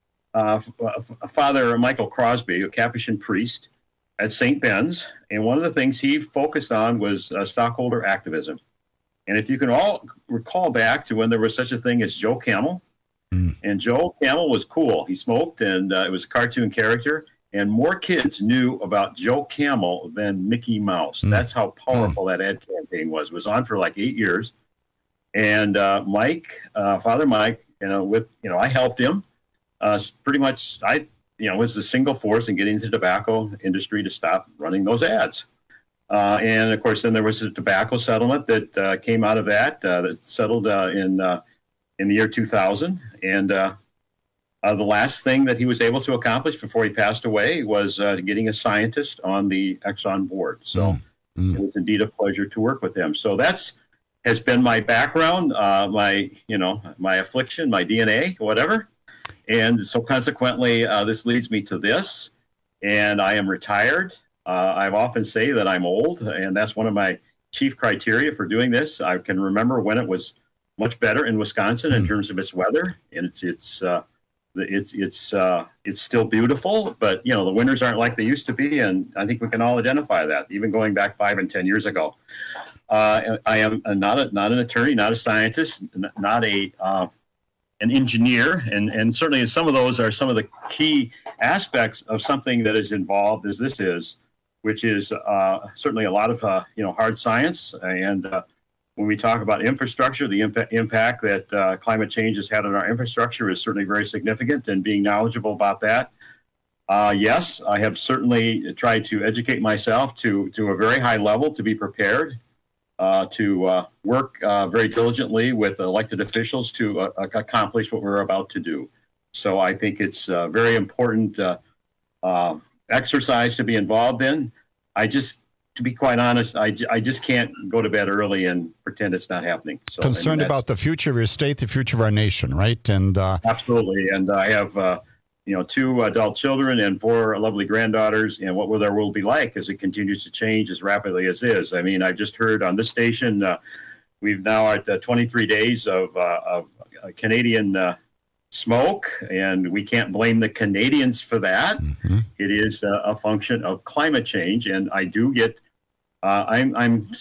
Speaker 15: Father Michael Crosby, a Capuchin priest at St. Ben's, and one of the things he focused on was stockholder activism. And if you can all recall back to when there was such a thing as Joe Camel. And Joe Camel was cool. He smoked, and it was a cartoon character. And more kids knew about Joe Camel than Mickey Mouse. That's how powerful that ad campaign was. It was on for like 8 years. And Father Mike, I helped him. Pretty much, I was the single force in getting the tobacco industry to stop running those ads. And of course, then there was a tobacco settlement that came out of that. That settled in the year 2000, and The last thing that he was able to accomplish before he passed away was getting a scientist on the Exxon board. So it was indeed a pleasure to work with him. So has been my background, my affliction, my DNA, whatever. And so consequently, this leads me to this. And I am retired. I've often say that I'm old, and that's one of my chief criteria for doing this. I can remember when it was much better in Wisconsin in terms of its weather, and it's still beautiful, but the winters aren't like they used to be, and I think we can all identify that, even going back 5 and 10 years ago. I am not an attorney, not a scientist, not an engineer, and certainly some of those are some of the key aspects of something that is involved as this is, which is certainly a lot of hard science. And when we talk about infrastructure, the impact that climate change has had on our infrastructure is certainly very significant, and being knowledgeable about that. Yes, I have certainly tried to educate myself to a very high level to be prepared, to work very diligently with elected officials to accomplish what we're about to do. So I think it's a very important exercise to be involved in. To be quite honest, I just can't go to bed early and pretend it's not happening. So,
Speaker 21: concerned about the future of your state, the future of our nation, right? And
Speaker 15: absolutely. And I have 2 adult children and 4 lovely granddaughters. And what will their world be like as it continues to change as rapidly as is? I mean, I just heard on this station we've now at 23 days of Canadian smoke, and we can't blame the Canadians for that. Mm-hmm. It is a function of climate change, and I do get. I'm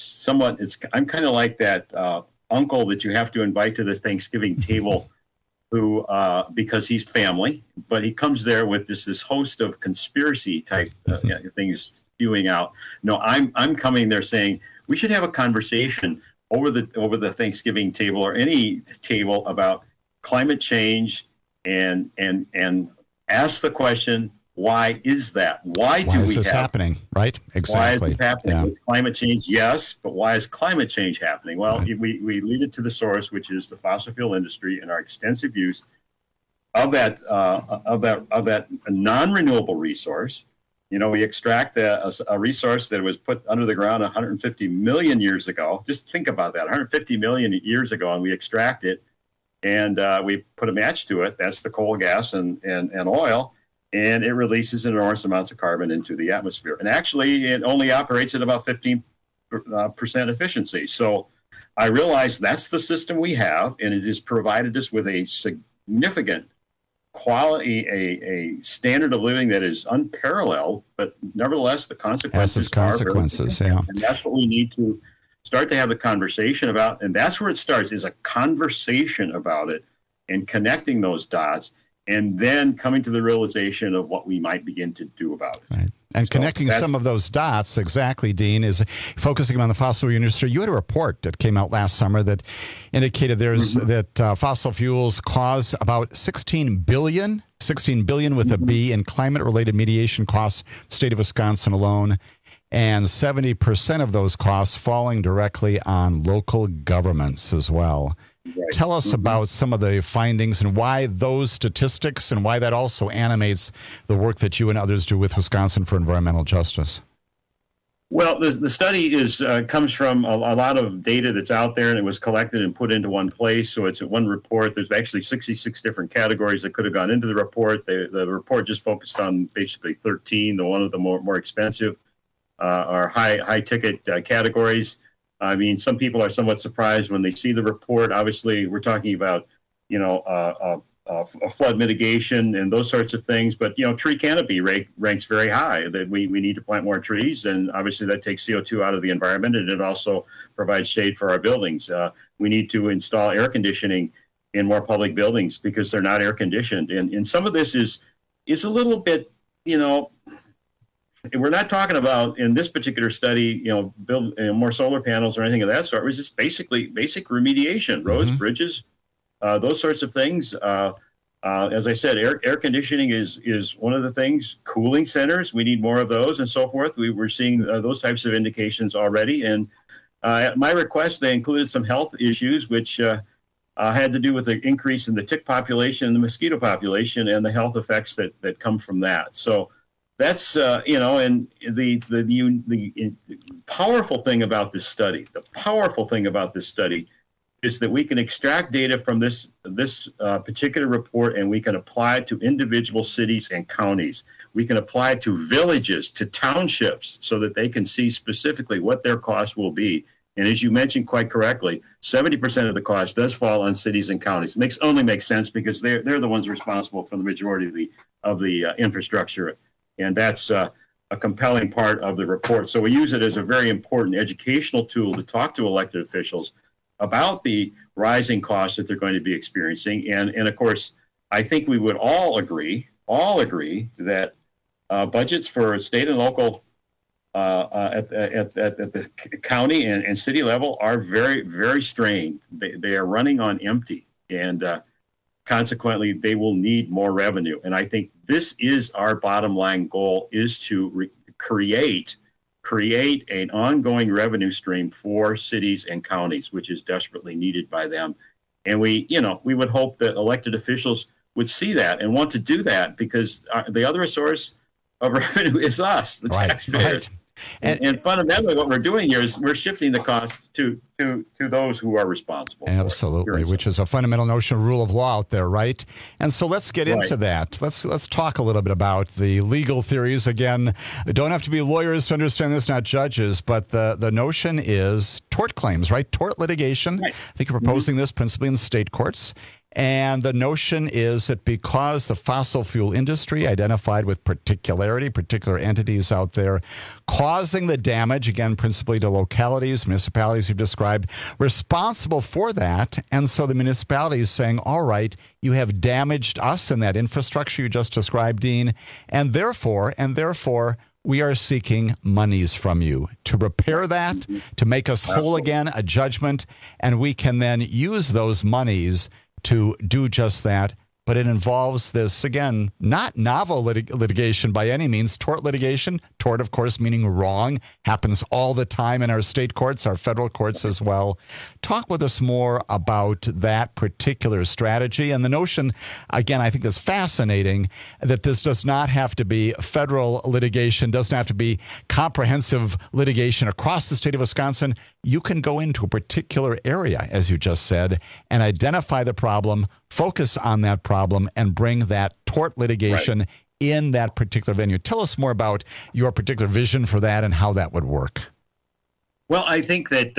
Speaker 15: kind of like that uncle that you have to invite to this Thanksgiving table, who because he's family, but he comes there with this host of conspiracy type things spewing out. No, I'm coming there saying we should have a conversation over the Thanksgiving table or any table about climate change and ask the question, why is that? Why is this
Speaker 21: happening? Right? Exactly.
Speaker 15: Why is it happening?
Speaker 21: Yeah.
Speaker 15: With climate change, yes, but why is climate change happening? Well, we lead it to the source, which is the fossil fuel industry and our extensive use of that non-renewable resource. We extract a resource that was put under the ground 150 million years ago. Just think about that, 150 million years ago, and we extract it. And we put a match to it. That's the coal, gas, and oil, and it releases enormous amounts of carbon into the atmosphere. And actually, it only operates at about 15% efficiency. So I realize that's the system we have, and it has provided us with a significant quality, a standard of living that is unparalleled. But nevertheless, the consequences
Speaker 21: are very,
Speaker 15: and that's what we need to start to have the conversation about, and that's where it starts, is a conversation about it and connecting those dots, and then coming to the realization of what we might begin to do about it.
Speaker 21: Right. And connecting some of those dots, exactly, Dean, is focusing on the fossil industry. You had a report that came out last summer that indicated that fossil fuels cause about $16 billion with a B in climate-related mediation costs, state of Wisconsin alone, and 70% of those costs falling directly on local governments as well. Right. Tell us about some of the findings and why those statistics and why that also animates the work that you and others do with Wisconsin for Environmental Justice.
Speaker 15: Well, the study comes from a lot of data that's out there, and it was collected and put into one place. So it's one report. There's actually 66 different categories that could have gone into the report. The report just focused on basically 13, one of the more expensive or high ticket categories. I mean, some people are somewhat surprised when they see the report. Obviously, we're talking about, a flood mitigation and those sorts of things. But, tree canopy ranks very high, that we need to plant more trees. And obviously that takes CO2 out of the environment, and it also provides shade for our buildings. We need to install air conditioning in more public buildings because they're not air conditioned. And some of this is a little bit, we're not talking about in this particular study, build more solar panels or anything of that sort. It was just basic remediation, roads, bridges, those sorts of things. As I said, air conditioning is one of the things. Cooling centers, we need more of those and so forth. We're seeing those types of indications already. And at my request, they included some health issues, which had to do with the increase in the tick population and the mosquito population and the health effects that come from that. So that's, and the powerful thing about this study, is that we can extract data from this particular report, and we can apply it to individual cities and counties. We can apply it to villages, to townships, so that they can see specifically what their cost will be. And as you mentioned quite correctly, 70% of the cost does fall on cities and counties. Only makes sense because they're the ones responsible for the majority of the infrastructure, and that's a compelling part of the report. So we use it as a very important educational tool to talk to elected officials about the rising costs that they're going to be experiencing. And of course, I think we would all agree that budgets for state and local at the county and city level are very, very strained. They are running on empty, and consequently, they will need more revenue. And I think this is our bottom line goal, is to create an ongoing revenue stream for cities and counties, which is desperately needed by them. And we would hope that elected officials would see that and want to do that, because the other source of revenue is us, the taxpayers. Right. And fundamentally, what we're doing here is we're shifting the cost to those who are responsible.
Speaker 21: Absolutely, which is a fundamental notion of rule of law out there, right? And so let's get into that. Let's talk a little bit about the legal theories. Again, don't have to be lawyers to understand this, not judges, but the notion is tort claims, right? Tort litigation. Right. I think you're proposing this principally in the state courts. And the notion is that because the fossil fuel industry identified with particular entities out there causing the damage, again, principally to localities, municipalities you've described, responsible for that. And so the municipality is saying, all right, you have damaged us in that infrastructure you just described, Dean, and therefore, we are seeking monies from you to repair that, to make us whole again, a judgment, and we can then use those monies to do just that. But it involves this, again, not novel litigation by any means, tort litigation. Tort, of course, meaning wrong, happens all the time in our state courts, our federal courts as well. Talk with us more about that particular strategy and the notion, again, I think that's fascinating, that this does not have to be federal litigation, doesn't have to be comprehensive litigation across the state of Wisconsin. You can go into a particular area, as you just said, and identify the problem, focus on that problem, and bring that tort litigation in that particular venue. Tell us more about your particular vision for that and how that would work.
Speaker 15: Well, I think that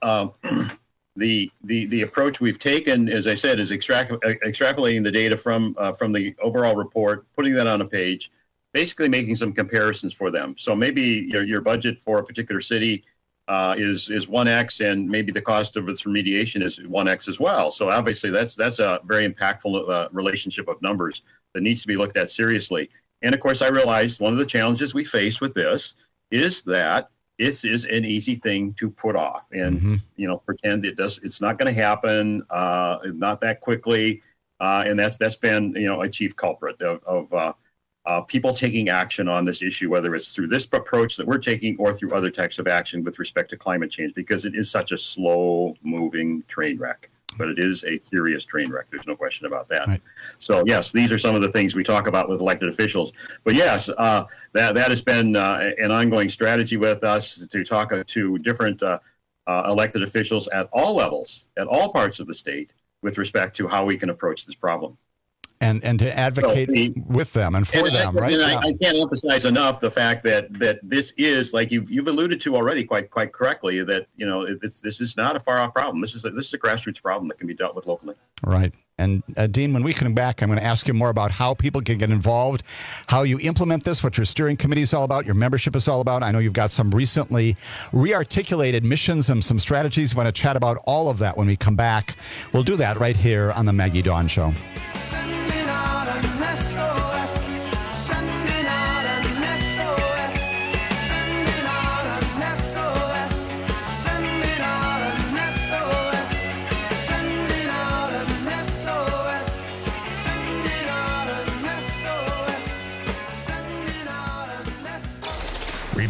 Speaker 15: the approach we've taken, as I said, is extrapolating the data from the overall report, putting that on a page, basically making some comparisons for them. So maybe your budget for a particular city is 1x, and maybe the cost of its remediation is 1x as well. So obviously that's a very impactful relationship of numbers that needs to be looked at seriously. And of course, I realized one of the challenges we face with this is that it is an easy thing to put off and pretend it's not going to happen, not that quickly, and that's been a chief culprit of people taking action on this issue, whether it's through this approach that we're taking or through other types of action with respect to climate change, because it is such a slow-moving train wreck. But it is a serious train wreck. There's no question about that. Right. So, yes, these are some of the things we talk about with elected officials. But, yes, that has been an ongoing strategy with us to talk to different elected officials at all levels, at all parts of the state, with respect to how we can approach this problem.
Speaker 21: And to advocate with them and for them, right?
Speaker 15: And I can't emphasize enough the fact that this is, like you've alluded to already quite correctly, that this is not a far off problem. This is a grassroots problem that can be dealt with locally.
Speaker 21: Right. And Dean, when we come back, I'm going to ask you more about how people can get involved, how you implement this, what your steering committee is all about, your membership is all about. I know you've got some recently re-articulated missions and some strategies. We want to chat about all of that when we come back. We'll do that right here on the Maggie Dawn Show.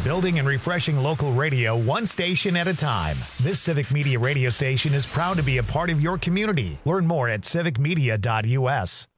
Speaker 1: building and refreshing local radio one station at a time. This Civic Media radio station is proud to be a part of your community. Learn more at civicmedia.us.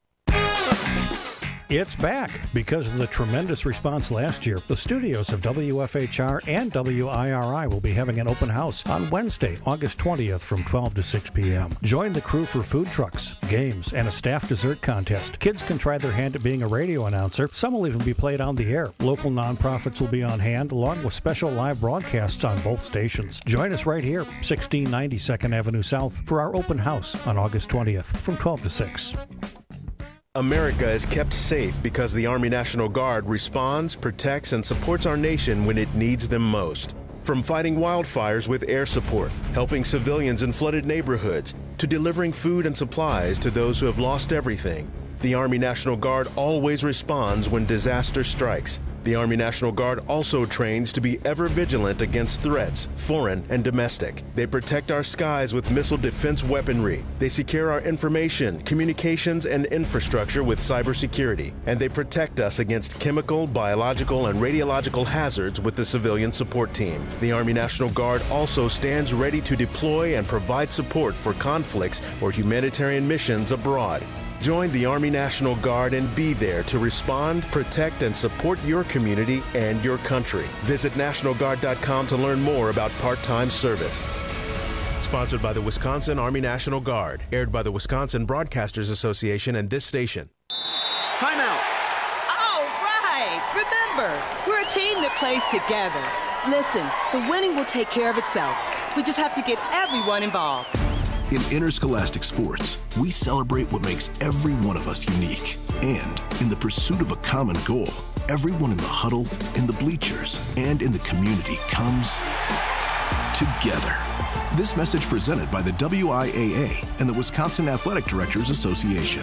Speaker 29: It's back. Because of the tremendous response last year, the studios of WFHR and WIRI will be having an open house on Wednesday, August 20th from 12 to 6 p.m. Join the crew for food trucks, games, and a staff dessert contest. Kids can try their hand at being a radio announcer. Some will even be played on the air. Local nonprofits will be on hand, along with special live broadcasts on both stations. Join us right here, 1690 2nd Avenue South, for our open house on August 20th from 12 to 6.
Speaker 11: America is kept safe because the Army National Guard responds, protects, and supports our nation when it needs them most. From fighting wildfires with air support, helping civilians in flooded neighborhoods, to delivering food and supplies to those who have lost everything, the Army National Guard always responds when disaster strikes. The Army National Guard also trains to be ever vigilant against threats, foreign and domestic. They protect our skies with missile defense weaponry. They secure our information, communications, and infrastructure with cybersecurity. And they protect us against chemical, biological, and radiological hazards with the civilian support team. The Army National Guard also stands ready to deploy and provide support for conflicts or humanitarian missions abroad. Join the Army National Guard and be there to respond, protect, and support your community and your country. Visit NationalGuard.com to learn more about part-time service. Sponsored by the Wisconsin Army National Guard. Aired by the Wisconsin Broadcasters Association and this station.
Speaker 16: Timeout. All right. Remember, we're a team that plays together. Listen, the winning will take care of itself. We just have to get everyone involved.
Speaker 17: In interscholastic sports, we celebrate what makes every one of us unique. And in the pursuit of a common goal, everyone in the huddle, in the bleachers, and in the community comes together. This message presented by the WIAA and the Wisconsin Athletic Directors Association.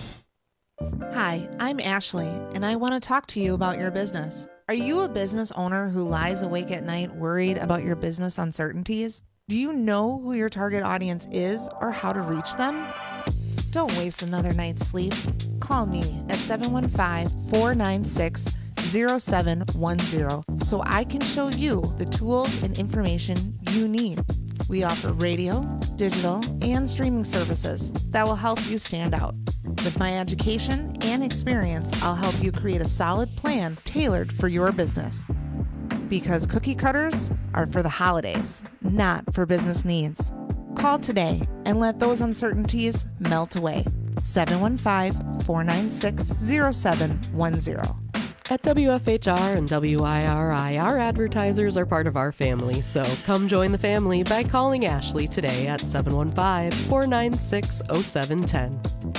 Speaker 19: Hi, I'm Ashley, and I want to talk to you about your business. Are you a business owner who lies awake at night worried about your business uncertainties? Do you know who your target audience is or how to reach them? Don't waste another night's sleep. Call me at 715-496-0710 so I can show you the tools and information you need. We offer radio, digital, and streaming services that will help you stand out. With my education and experience, I'll help you create a solid plan tailored for your business. Because cookie cutters are for the holidays, not for business needs. Call today and let those uncertainties melt away. 715-496-0710.
Speaker 20: At WFHR and WIRI, our advertisers are part of our family, so come join the family by calling Ashley today at 715-496-0710.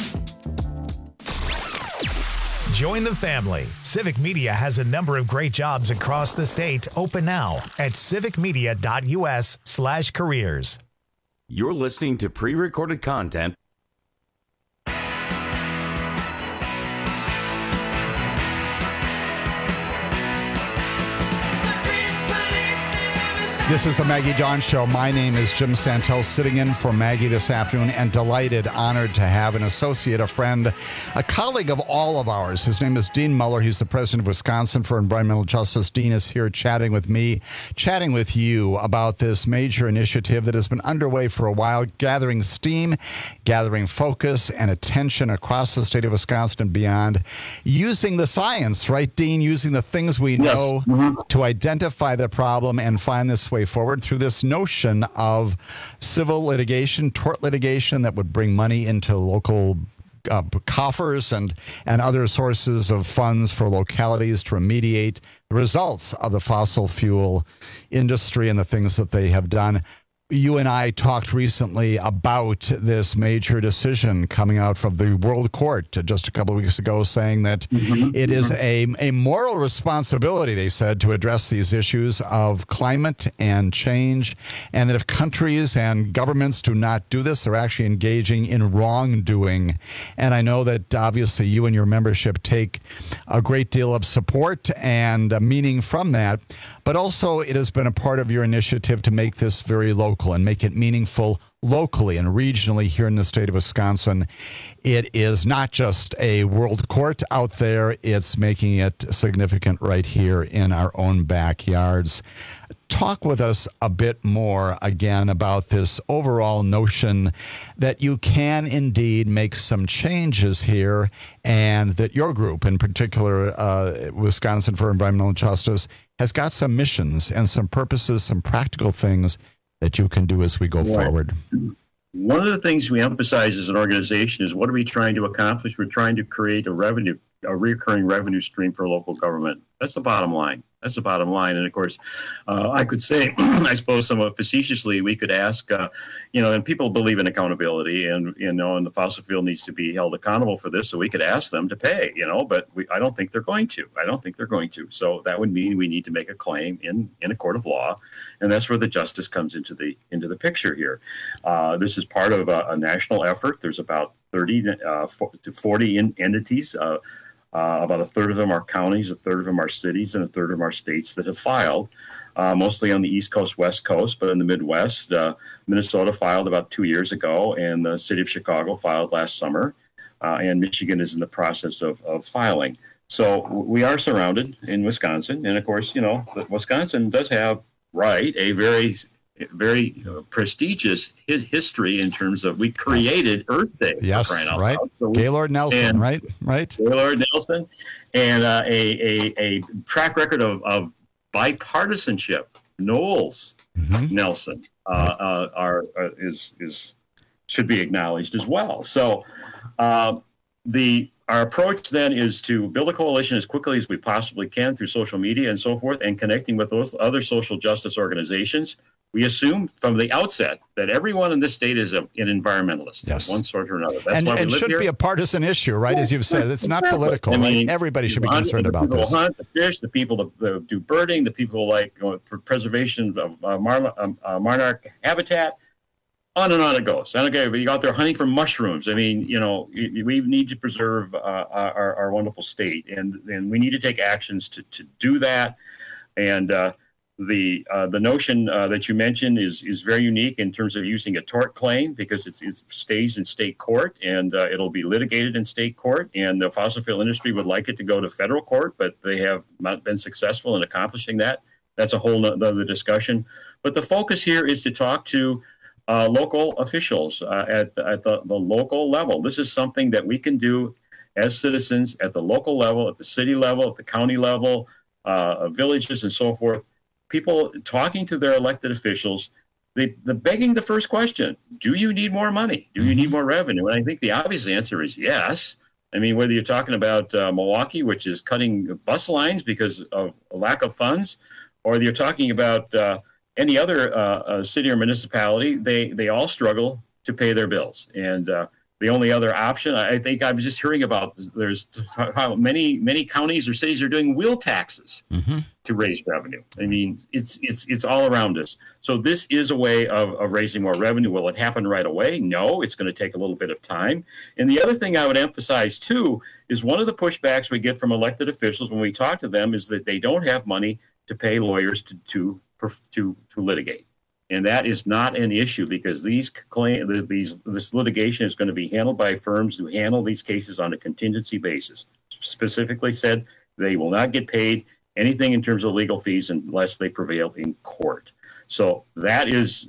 Speaker 1: Join the family. Civic Media has a number of great jobs across the state open now at civicmedia.us/careers.
Speaker 18: You're listening to pre-recorded content.
Speaker 21: This is the Maggie Dawn Show. My name is Jim Santel, sitting in for Maggie this afternoon, and delighted, honored to have an associate, a friend, a colleague of all of ours. His name is Dean Muller. He's the president of Wisconsin for Environmental Justice. Dean is here chatting with me, chatting with you about this major initiative that has been underway for a while, gathering steam, gathering focus and attention across the state of Wisconsin and beyond, using the science, right, Dean? Using the things we know to identify the problem and find this way forward through this notion of civil litigation, tort litigation that would bring money into local coffers and other sources of funds for localities to remediate the results of the fossil fuel industry and the things that they have done. You and I talked recently about this major decision coming out from the World Court just a couple of weeks ago, saying that it is a moral responsibility, they said, to address these issues of climate and change, and that if countries and governments do not do this, they're actually engaging in wrongdoing. And I know that obviously you and your membership take a great deal of support and meaning from that, but also it has been a part of your initiative to make this very low local and make it meaningful locally and regionally here in the state of Wisconsin. It is not just a world court out there, it's making it significant right here in our own backyards. Talk with us a bit more again about this overall notion that you can indeed make some changes here, and that your group, in particular, Wisconsin for Environmental Justice, has got some missions and some purposes, some practical things that you can do as we go forward.
Speaker 15: One of the things we emphasize as an organization is, what are we trying to accomplish? We're trying to create a recurring revenue stream for local government. That's the bottom line. That's the bottom line. And of course, I could say, I suppose somewhat facetiously, we could ask, and people believe in accountability, and and the fossil fuel needs to be held accountable for this. So we could ask them to pay, but I don't think they're going to. So that would mean we need to make a claim in a court of law, and that's where the justice comes into the picture here. This is part of a national effort. There's about 30 to 40 entities. About a third of them are counties, a third of them are cities, and a third of them are states that have filed, mostly on the East Coast, West Coast, but in the Midwest. Minnesota filed about 2 years ago, and the city of Chicago filed last summer, and Michigan is in the process of filing. So we are surrounded in Wisconsin, and of course, Wisconsin does have, a very prestigious history in terms of, we created Earth Day.
Speaker 21: Yes, right. So Gaylord Nelson, right.
Speaker 15: Gaylord Nelson, and a track record of bipartisanship. Knowles Nelson should be acknowledged as well. So our approach then is to build a coalition as quickly as we possibly can through social media and so forth, and connecting with those other social justice organizations. We assume from the outset that everyone in this state is an environmentalist of one sort or another. That's why we live
Speaker 21: shouldn't
Speaker 15: here.
Speaker 21: be a partisan issue, right? As you've said, it's not political. Everybody should be concerned about this.
Speaker 15: The people hunt, the fish, the people that do birding, the people preservation of monarch habitat. On and on it goes. Okay, but you go out there hunting for mushrooms. We need to preserve our wonderful state, and we need to take actions to do that. And the notion that you mentioned is very unique in terms of using a tort claim, because it stays in state court, and it'll be litigated in state court. And the fossil fuel industry would like it to go to federal court, but they have not been successful in accomplishing that. That's a whole other discussion. But the focus here is to talk to local officials at the local level. This is something that we can do as citizens at the local level, at the city level, at the county level, villages and so forth. People talking to their elected officials, they're begging the first question: do you need more money? Do you need more revenue? And I think the obvious answer is yes. Whether you're talking about Milwaukee, which is cutting bus lines because of a lack of funds, or you're talking about any other city or municipality, they all struggle to pay their bills. And the only other option, I think I was just hearing about, there's how many counties or cities are doing wheel taxes to raise revenue. It's all around us. So this is a way of raising more revenue. Will it happen right away? No, it's going to take a little bit of time. And the other thing I would emphasize too is, one of the pushbacks we get from elected officials when we talk to them is that they don't have money to pay lawyers to litigate. And that is not an issue, because this litigation is going to be handled by firms who handle these cases on a contingency basis. Specifically said, they will not get paid anything in terms of legal fees unless they prevail in court. So that is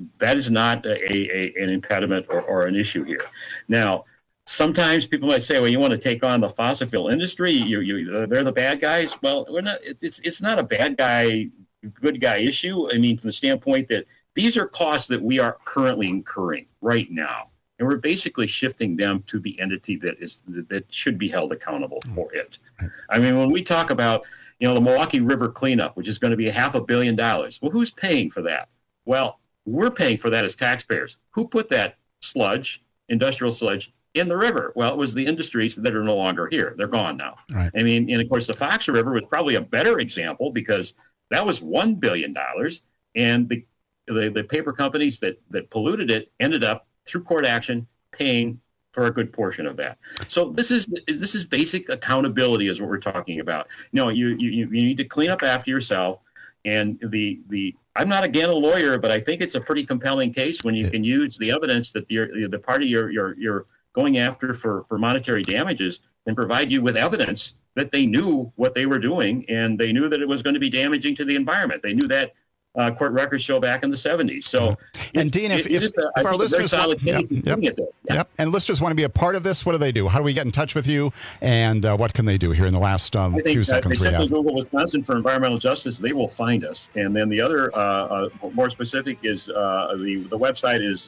Speaker 15: not an impediment or an issue here. Now, sometimes people might say, well, you want to take on the fossil fuel industry, they're the bad guys. Well, we're not. It's not a bad guy, good guy issue. From the standpoint that these are costs that we are currently incurring right now, and we're basically shifting them to the entity that should be held accountable for it. When we talk about the Milwaukee River cleanup, which is going to be $500 million, well, who's paying for that? Well, we're paying for that as taxpayers. Who put that industrial sludge, in the river? Well, it was the industries that are no longer here. They're gone now. Right. And of course, the Fox River was probably a better example, because that was $1 billion, and the paper companies that polluted it ended up, through court action, paying for a good portion of that. So this is basic accountability, is what we're talking about. You need to clean up after yourself. And I'm not again a lawyer, but I think it's a pretty compelling case when you can use the evidence that the party you're going after for monetary damages and provide you with evidence that they knew what they were doing and they knew that it was going to be damaging to the environment. They knew that. Court records show back in the 70s. So,
Speaker 21: and Dean, if our listeners and listeners want to be a part of this, what do? How do we get in touch with you? And what can they do here in the last few seconds we have?
Speaker 15: They simply Google Wisconsin for Environmental Justice. They will find us. And then the other more specific is the website is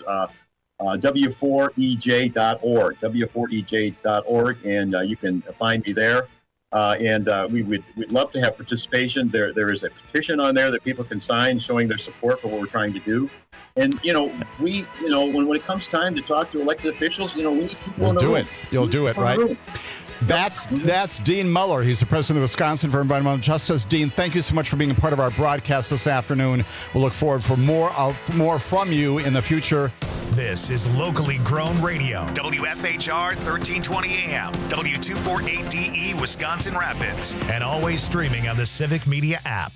Speaker 15: w4ej.org, w4ej.org, and you can find me there. We'd love to have participation. There is a petition on there that people can sign showing their support for what we're trying to do. And, when it comes time to talk to elected officials, we need people in the room.
Speaker 21: You'll do it, right? That's Dean Muller. He's the president of Wisconsin for Environmental Justice. Dean, thank you so much for being a part of our broadcast this afternoon. We'll look forward for more from you in the future.
Speaker 1: This is locally grown radio. WFHR 1320 AM, W248DE, Wisconsin Rapids, and always streaming on the Civic Media app.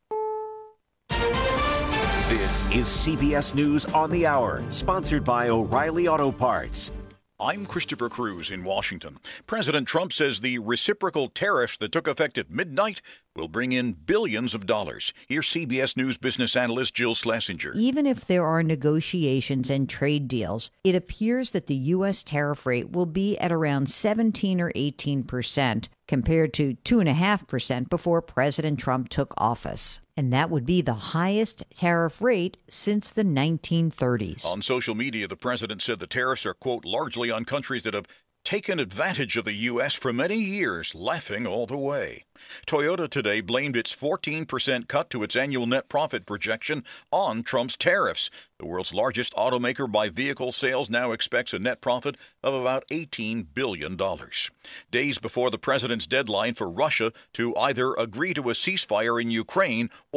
Speaker 3: This is CBS News on the Hour, sponsored by O'Reilly Auto Parts.
Speaker 2: I'm Christopher Cruz in Washington. President Trump says the reciprocal tariffs that took effect at midnight will bring in billions of dollars. Here's CBS News business analyst Jill Schlesinger.
Speaker 5: Even if there are negotiations and trade deals, it appears that the U.S. tariff rate will be at around 17 or 18% compared to 2.5% before President Trump took office. And that would be the highest tariff rate since the 1930s.
Speaker 2: On social media, the president said the tariffs are, quote, largely on countries that have taken advantage of the U.S. for many years, laughing all the way. Toyota today blamed its 14% cut to its annual net profit projection on Trump's tariffs. The world's largest automaker by vehicle sales now expects a net profit of about $18 billion. Days before the president's deadline for Russia to either agree to a ceasefire in Ukraine